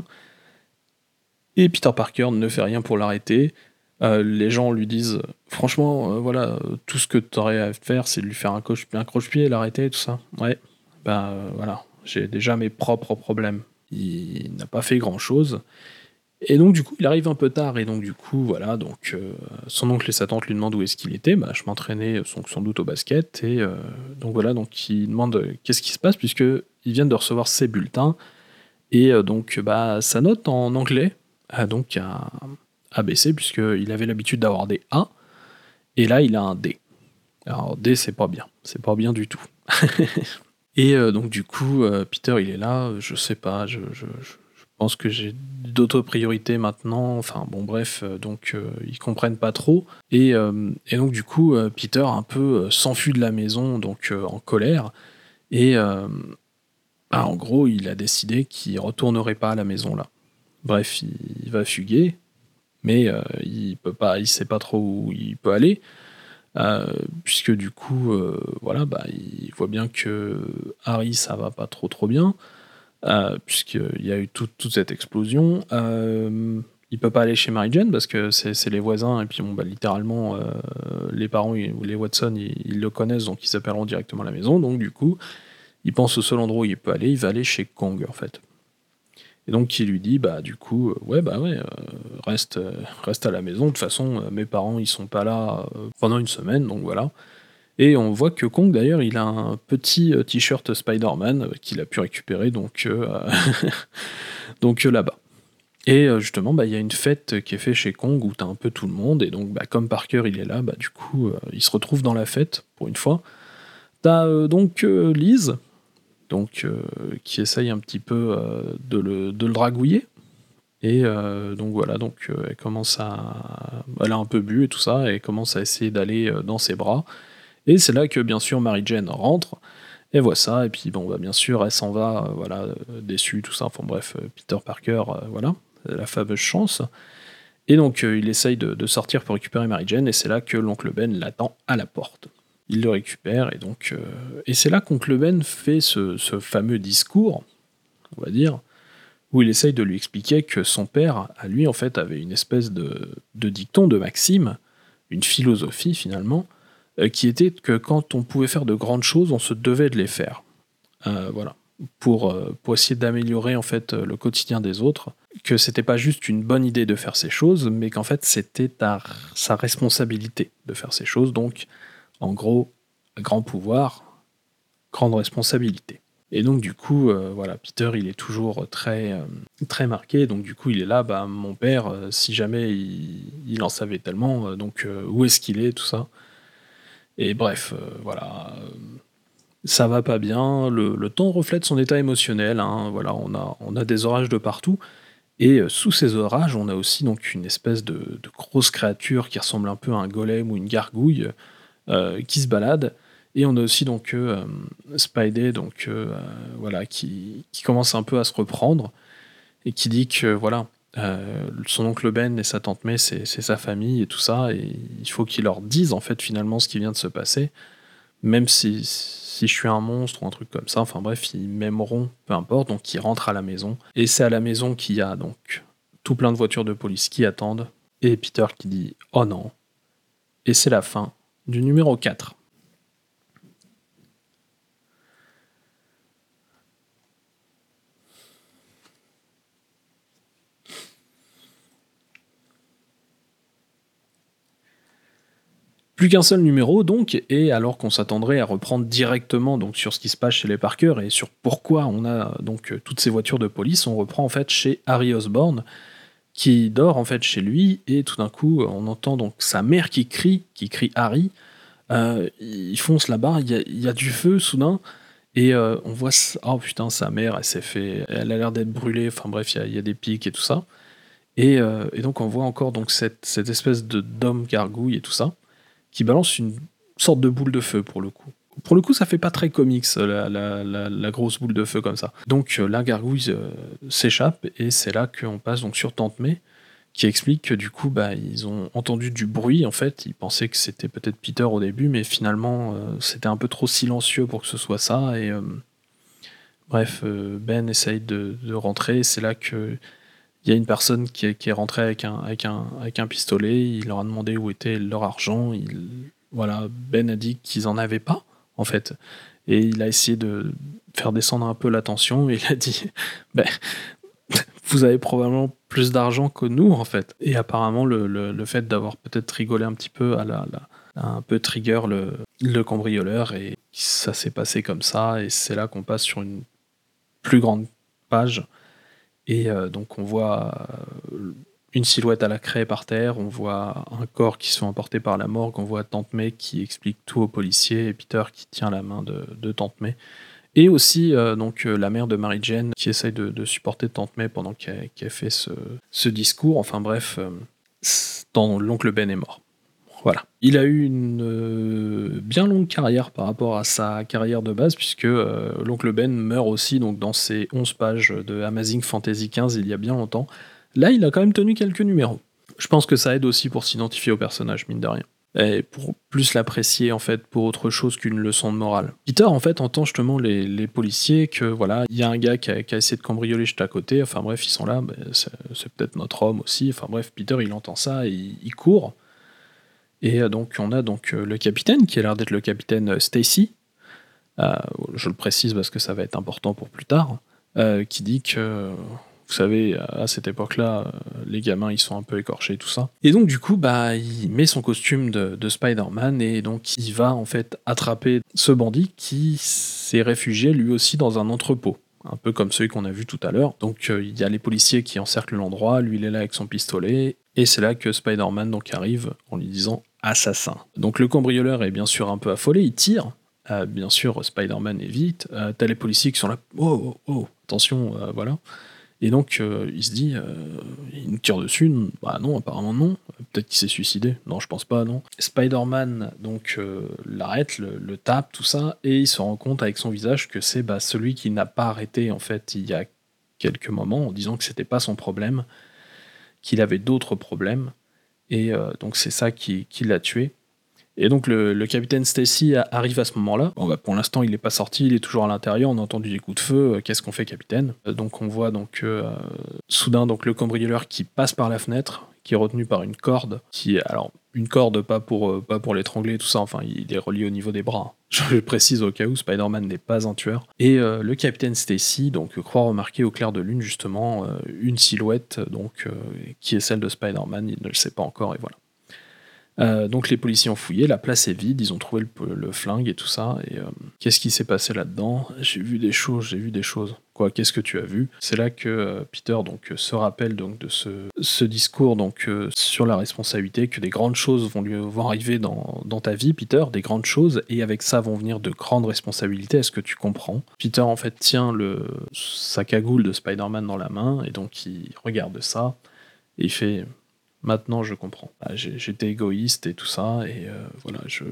et Peter Parker ne fait rien pour l'arrêter. Les gens lui disent franchement, voilà, tout ce que tu aurais à faire, c'est de lui faire un croche-pied et l'arrêter, tout ça. Ouais, voilà, j'ai déjà mes propres problèmes. Il n'a pas fait grand-chose. Et donc, du coup, il arrive un peu tard, et donc, du coup, voilà, donc, son oncle et sa tante lui demandent où est-ce qu'il était. Je m'entraînais sans doute au basket, et donc voilà, donc il demande qu'est-ce qui se passe, puisqu'ils viennent de recevoir ses bulletins, et donc, sa note en anglais donc a baissé, puisqu'il avait l'habitude d'avoir des A, et là, il a un D. Alors, D, c'est pas bien du tout. Et donc, du coup, Peter, il est là, je sais pas, je pense que j'ai d'autres priorités maintenant, enfin bon bref, donc ils comprennent pas trop, et donc du coup Peter un peu s'enfuit de la maison, donc en colère, et en gros il a décidé qu'il retournerait pas à la maison là. Bref, il va fuguer, mais il sait pas trop où il peut aller, puisque du coup voilà, il voit bien que Harry ça va pas trop bien, puisqu'il y a eu toute cette explosion. Il peut pas aller chez Mary Jane parce que c'est les voisins, et puis littéralement les parents ou les Watson ils le connaissent, donc ils appelleront directement à la maison. Donc du coup il pense au seul endroit où il peut aller, il va aller chez Kong en fait. Et donc il lui dit du coup reste à la maison, de toute façon mes parents ils sont pas là pendant une semaine, donc voilà. Et on voit que Kong, d'ailleurs, il a un petit t-shirt Spider-Man qu'il a pu récupérer donc, donc là-bas. Et justement, il y a une fête qui est faite chez Kong où t'as un peu tout le monde, et donc comme Parker il est là, du coup il se retrouve dans la fête pour une fois. T'as donc Liz, donc, qui essaye un petit peu de le dragouiller. Et donc voilà, donc elle a un peu bu et tout ça, et commence à essayer d'aller dans ses bras. Et c'est là que bien sûr Mary Jane rentre, et voit ça, et puis bien sûr elle s'en va, déçue, tout ça, enfin bref, Peter Parker, voilà, la fameuse chance. Et donc il essaye de sortir pour récupérer Mary Jane, et c'est là que l'oncle Ben l'attend à la porte. Il le récupère, et donc et c'est là qu'oncle Ben fait ce fameux discours, on va dire, où il essaye de lui expliquer que son père, à lui, en fait, avait une espèce de dicton, de maxime, une philosophie finalement, qui était que quand on pouvait faire de grandes choses, on se devait de les faire. Voilà. Pour essayer d'améliorer en fait le quotidien des autres, que c'était pas juste une bonne idée de faire ces choses, mais qu'en fait c'était sa responsabilité de faire ces choses. Donc, en gros, grand pouvoir, grande responsabilité. Et donc du coup, voilà, Peter, il est toujours très marqué. Donc du coup, il est là, mon père, si jamais il en savait tellement, donc où est-ce qu'il est, tout ça. Et bref, voilà, ça va pas bien. Le temps reflète son état émotionnel. Hein, voilà, on a des orages de partout. Et sous ces orages, on a aussi donc une espèce de grosse créature qui ressemble un peu à un golem ou une gargouille qui se balade. Et on a aussi donc Spidey, donc voilà, qui commence un peu à se reprendre, et qui dit que voilà, son oncle Ben et sa tante May, c'est sa famille et tout ça, et il faut qu'il leur dise en fait finalement ce qui vient de se passer, même si je suis un monstre ou un truc comme ça. Enfin bref, ils m'aimeront, peu importe. Donc il rentre à la maison, et c'est à la maison qu'il y a donc tout plein de voitures de police qui attendent, et Peter qui dit oh non, et c'est la fin du numéro 4. Plus qu'un seul numéro donc, et alors qu'on s'attendrait à reprendre directement donc sur ce qui se passe chez les Parker et sur pourquoi on a donc toutes ces voitures de police, on reprend en fait chez Harry Osborn qui dort en fait chez lui et tout d'un coup on entend donc sa mère qui crie Harry. Il fonce là-bas, il y a du feu soudain et on voit oh putain sa mère elle a l'air d'être brûlée. Enfin bref il y a des pics et tout ça et donc on voit encore donc cette espèce d'homme gargouille et tout ça qui balance une sorte de boule de feu pour le coup. Pour le coup, ça fait pas très comics, la grosse boule de feu comme ça. Donc la gargouille s'échappe, et c'est là qu'on passe donc sur Tante May, qui explique que du coup, ils ont entendu du bruit, en fait. Ils pensaient que c'était peut-être Peter au début, mais finalement, c'était un peu trop silencieux pour que ce soit ça. Et bref, Ben essaye de rentrer, c'est là que il y a une personne qui est rentrée avec un pistolet, il leur a demandé où était leur argent, voilà, Ben a dit qu'ils en avaient pas, en fait. Et il a essayé de faire descendre un peu la tension, et il a dit ben, vous avez probablement plus d'argent que nous, en fait. Et apparemment, le fait d'avoir peut-être rigolé un petit peu a un peu trigger le cambrioleur, et ça s'est passé comme ça, et c'est là qu'on passe sur une plus grande page. Et donc on voit une silhouette à la craie par terre, on voit un corps qui se fait emporter par la morgue, on voit Tante May qui explique tout aux policiers et Peter qui tient la main de Tante May. Et aussi la mère de Mary Jane qui essaye de supporter Tante May pendant qu'elle fait ce discours. Enfin bref, l'oncle Ben est mort. Voilà. Il a eu une bien longue carrière par rapport à sa carrière de base, puisque l'oncle Ben meurt aussi donc, dans ses 11 pages de Amazing Fantasy 15 il y a bien longtemps. Là, il a quand même tenu quelques numéros. Je pense que ça aide aussi pour s'identifier au personnage, mine de rien. Et pour plus l'apprécier, en fait, pour autre chose qu'une leçon de morale. Peter, en fait, entend justement les policiers que, voilà, il y a un gars qui a essayé de cambrioler juste à côté, enfin bref, ils sont là, c'est peut-être notre homme aussi, enfin bref, Peter, il entend ça et il court. Et donc on a donc le capitaine, qui a l'air d'être le capitaine Stacy, je le précise parce que ça va être important pour plus tard, qui dit que, vous savez, à cette époque-là, les gamins ils sont un peu écorchés, tout ça. Et donc du coup, il met son costume de Spider-Man et donc il va en fait attraper ce bandit qui s'est réfugié lui aussi dans un entrepôt. Un peu comme celui qu'on a vu tout à l'heure. Donc il y a les policiers qui encerclent l'endroit, lui il est là avec son pistolet, et c'est là que Spider-Man donc arrive en lui disant « assassin ». Donc le cambrioleur est bien sûr un peu affolé, il tire, bien sûr Spider-Man évite, t'as les policiers qui sont là « oh, oh, oh, attention, voilà ». Et donc il se dit, il nous tire dessus, bah non, apparemment non, peut-être qu'il s'est suicidé, non je pense pas, non. Spider-Man donc l'arrête, le tape, tout ça, et il se rend compte avec son visage que c'est celui qui n'a pas arrêté en fait il y a quelques moments en disant que c'était pas son problème, qu'il avait d'autres problèmes, et donc c'est ça qui l'a tué. Et donc le capitaine Stacy arrive à ce moment-là. Bon, pour l'instant, il n'est pas sorti, il est toujours à l'intérieur, on a entendu des coups de feu, qu'est-ce qu'on fait, capitaine? Donc on voit donc soudain donc, le cambrioleur qui passe par la fenêtre, qui est retenu par une corde, alors une corde pas pour l'étrangler, tout ça, enfin il est relié au niveau des bras. Je précise au cas où Spider-Man n'est pas un tueur. Et le capitaine Stacy donc croit remarquer au clair de lune justement une silhouette donc qui est celle de Spider-Man, il ne le sait pas encore, et voilà. Donc les policiers ont fouillé, la place est vide, ils ont trouvé le flingue et tout ça, et qu'est-ce qui s'est passé là-dedans? J'ai vu des choses. Quoi, qu'est-ce que tu as vu? C'est là que Peter donc se rappelle donc de ce discours donc sur la responsabilité, que des grandes choses vont arriver dans ta vie, Peter, des grandes choses, et avec ça vont venir de grandes responsabilités, est-ce que tu comprends? Peter en fait tient sa cagoule de Spider-Man dans la main, et donc il regarde ça, et il fait... Maintenant, je comprends. J'étais égoïste et tout ça, et voilà, je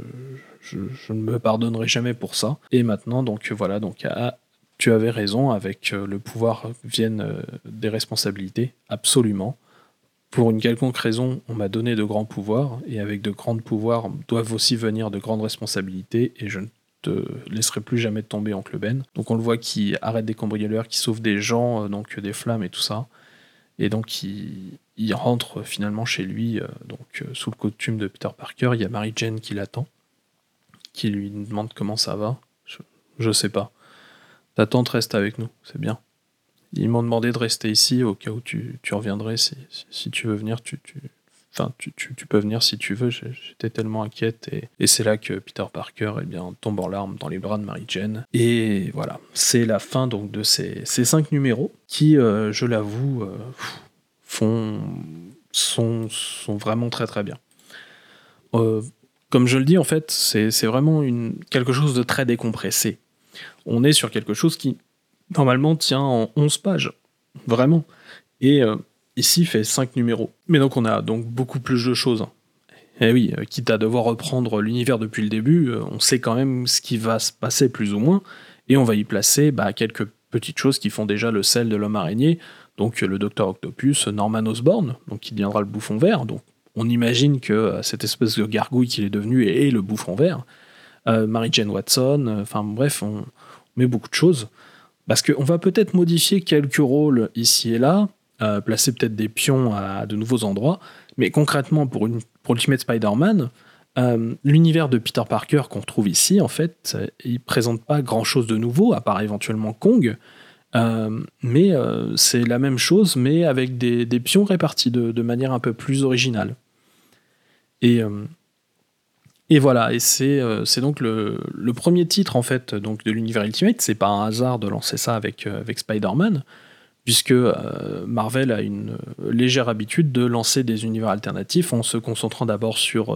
ne me pardonnerai jamais pour ça. Et maintenant, donc voilà, donc tu avais raison, avec le pouvoir viennent des responsabilités, absolument. Pour une quelconque raison, on m'a donné de grands pouvoirs, et avec de grands pouvoirs doivent aussi venir de grandes responsabilités, et je ne te laisserai plus jamais tomber, oncle Ben. Donc on le voit qui arrête des cambrioleurs, qui sauve des gens, donc des flammes et tout ça. Et donc il rentre finalement chez lui, sous le costume de Peter Parker. Il y a Mary Jane qui l'attend, qui lui demande comment ça va. Je sais pas. Ta tante reste avec nous, c'est bien. Ils m'ont demandé de rester ici au cas où tu reviendrais. Si tu veux venir, Enfin, tu peux venir si tu veux, j'étais tellement inquiète. Et c'est là que Peter Parker tombe en larmes dans les bras de Mary Jane. Et voilà, c'est la fin donc de ces 5 numéros qui, je l'avoue, sont vraiment très très bien. Comme je le dis, en fait, c'est vraiment quelque chose de très décompressé. On est sur quelque chose qui, normalement, tient en 11 pages. Vraiment. Et ici, fait 5 numéros. Mais donc, on a donc beaucoup plus de choses. Et oui, quitte à devoir reprendre l'univers depuis le début, on sait quand même ce qui va se passer plus ou moins. Et on va y placer quelques petites choses qui font déjà le sel de l'homme araignée. Donc, le Docteur Octopus, Norman Osborn, donc, qui deviendra le bouffon vert. Donc, on imagine que cette espèce de gargouille qu'il est devenu est le bouffon vert. Mary Jane Watson, enfin bref, on met beaucoup de choses. Parce qu'on va peut-être modifier quelques rôles ici et là, placer peut-être des pions à de nouveaux endroits, mais concrètement, pour Ultimate Spider-Man, l'univers de Peter Parker qu'on retrouve ici, en fait, il présente pas grand-chose de nouveau, à part éventuellement Kong, mais c'est la même chose, mais avec des pions répartis de manière un peu plus originale. Et voilà, et c'est donc le premier titre en fait donc de l'univers Ultimate. C'est pas un hasard de lancer ça avec Spider-Man, puisque Marvel a une légère habitude de lancer des univers alternatifs en se concentrant d'abord sur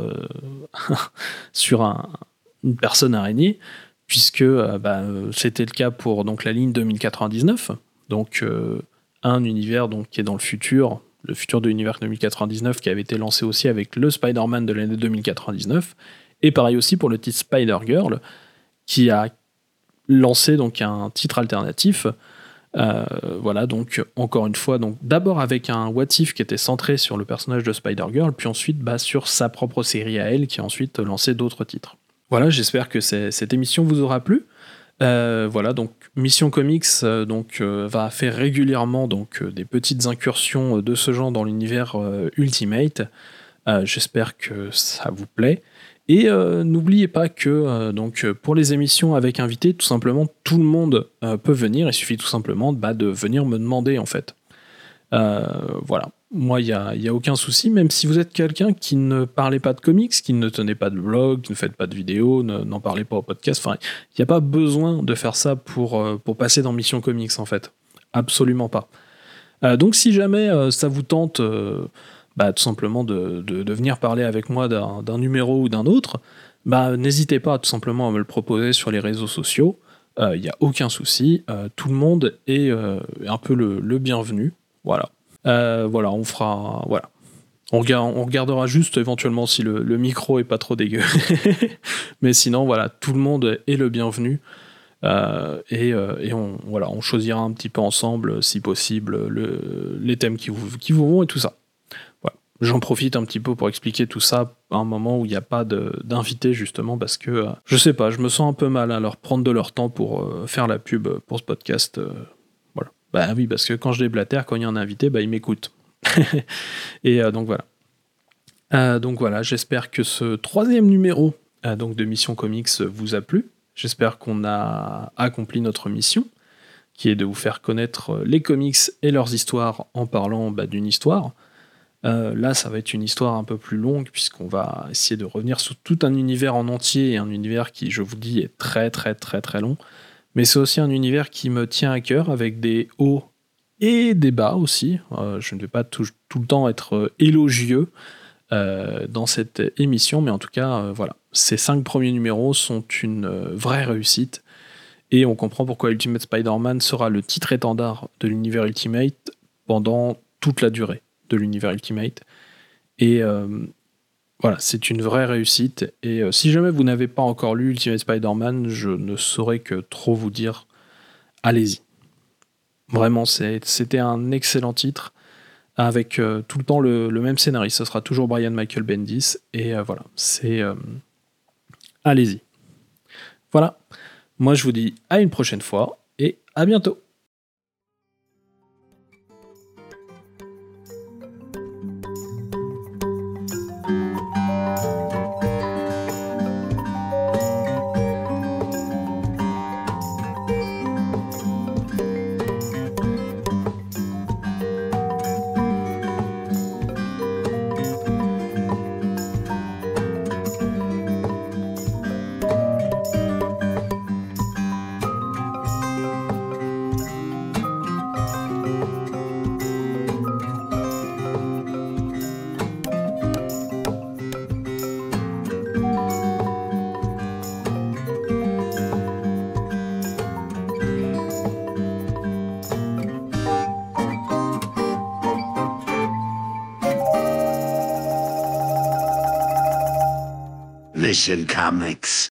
une personne araignée, puisque c'était le cas pour donc la ligne 2099, donc un univers donc qui est dans le futur de l'univers 2099 qui avait été lancé aussi avec le Spider-Man de l'année 2099, et pareil aussi pour le titre Spider-Girl qui a lancé donc un titre alternatif. Voilà, donc encore une fois, donc d'abord avec un What If qui était centré sur le personnage de Spider-Girl, puis ensuite sur sa propre série à elle qui a ensuite lancé d'autres titres. Voilà, j'espère que cette émission vous aura plu. Voilà, donc Mission Comics va faire régulièrement des petites incursions de ce genre dans l'univers Ultimate. J'espère que ça vous plaît. Et n'oubliez pas que pour les émissions avec invités, tout simplement, tout le monde peut venir. Il suffit tout simplement de venir me demander, en fait. Voilà. Moi, il y a aucun souci, même si vous êtes quelqu'un qui ne parlait pas de comics, qui ne tenait pas de blog, qui ne fait pas de vidéos, n'en parlez pas au podcast. Enfin, il n'y a pas besoin de faire ça pour passer dans Mission Comics, en fait. Absolument pas. Donc, si jamais ça vous tente... tout simplement de venir parler avec moi d'un numéro ou d'un autre, n'hésitez pas tout simplement à me le proposer sur les réseaux sociaux. Il n'y a aucun souci. Tout le monde est un peu le bienvenu. Voilà. Voilà, on fera... Voilà. On regardera juste éventuellement si le micro est pas trop dégueu. Mais sinon, voilà, tout le monde est le bienvenu. Et on choisira un petit peu ensemble, si possible, les thèmes qui vous vont et tout ça. J'en profite un petit peu pour expliquer tout ça à un moment où il n'y a pas d'invité, justement, parce que, je sais pas, je me sens un peu mal à leur prendre de leur temps pour faire la pub pour ce podcast. Voilà. Oui, parce que quand je déblatère, quand il y a un invité, ils m'écoutent. Et donc voilà. Donc voilà, j'espère que ce 3e numéro donc de Mission Comics vous a plu. J'espère qu'on a accompli notre mission, qui est de vous faire connaître les comics et leurs histoires en parlant d'une histoire. Là, ça va être une histoire un peu plus longue, puisqu'on va essayer de revenir sur tout un univers en entier, et un univers qui, je vous dis, est très très très très long. Mais c'est aussi un univers qui me tient à cœur, avec des hauts et des bas aussi. Je ne vais pas tout le temps être élogieux dans cette émission, mais en tout cas, voilà. Ces 5 premiers numéros sont une vraie réussite, et on comprend pourquoi Ultimate Spider-Man sera le titre étendard de l'univers Ultimate pendant toute la durée de l'univers Ultimate. Et voilà, c'est une vraie réussite. Et si jamais vous n'avez pas encore lu Ultimate Spider-Man, je ne saurais que trop vous dire, allez-y. Vraiment, c'était un excellent titre, avec tout le temps le même scénariste. Ce sera toujours Brian Michael Bendis. Et voilà, allez-y. Voilà. Moi, je vous dis à une prochaine fois, et à bientôt. Vision Comics.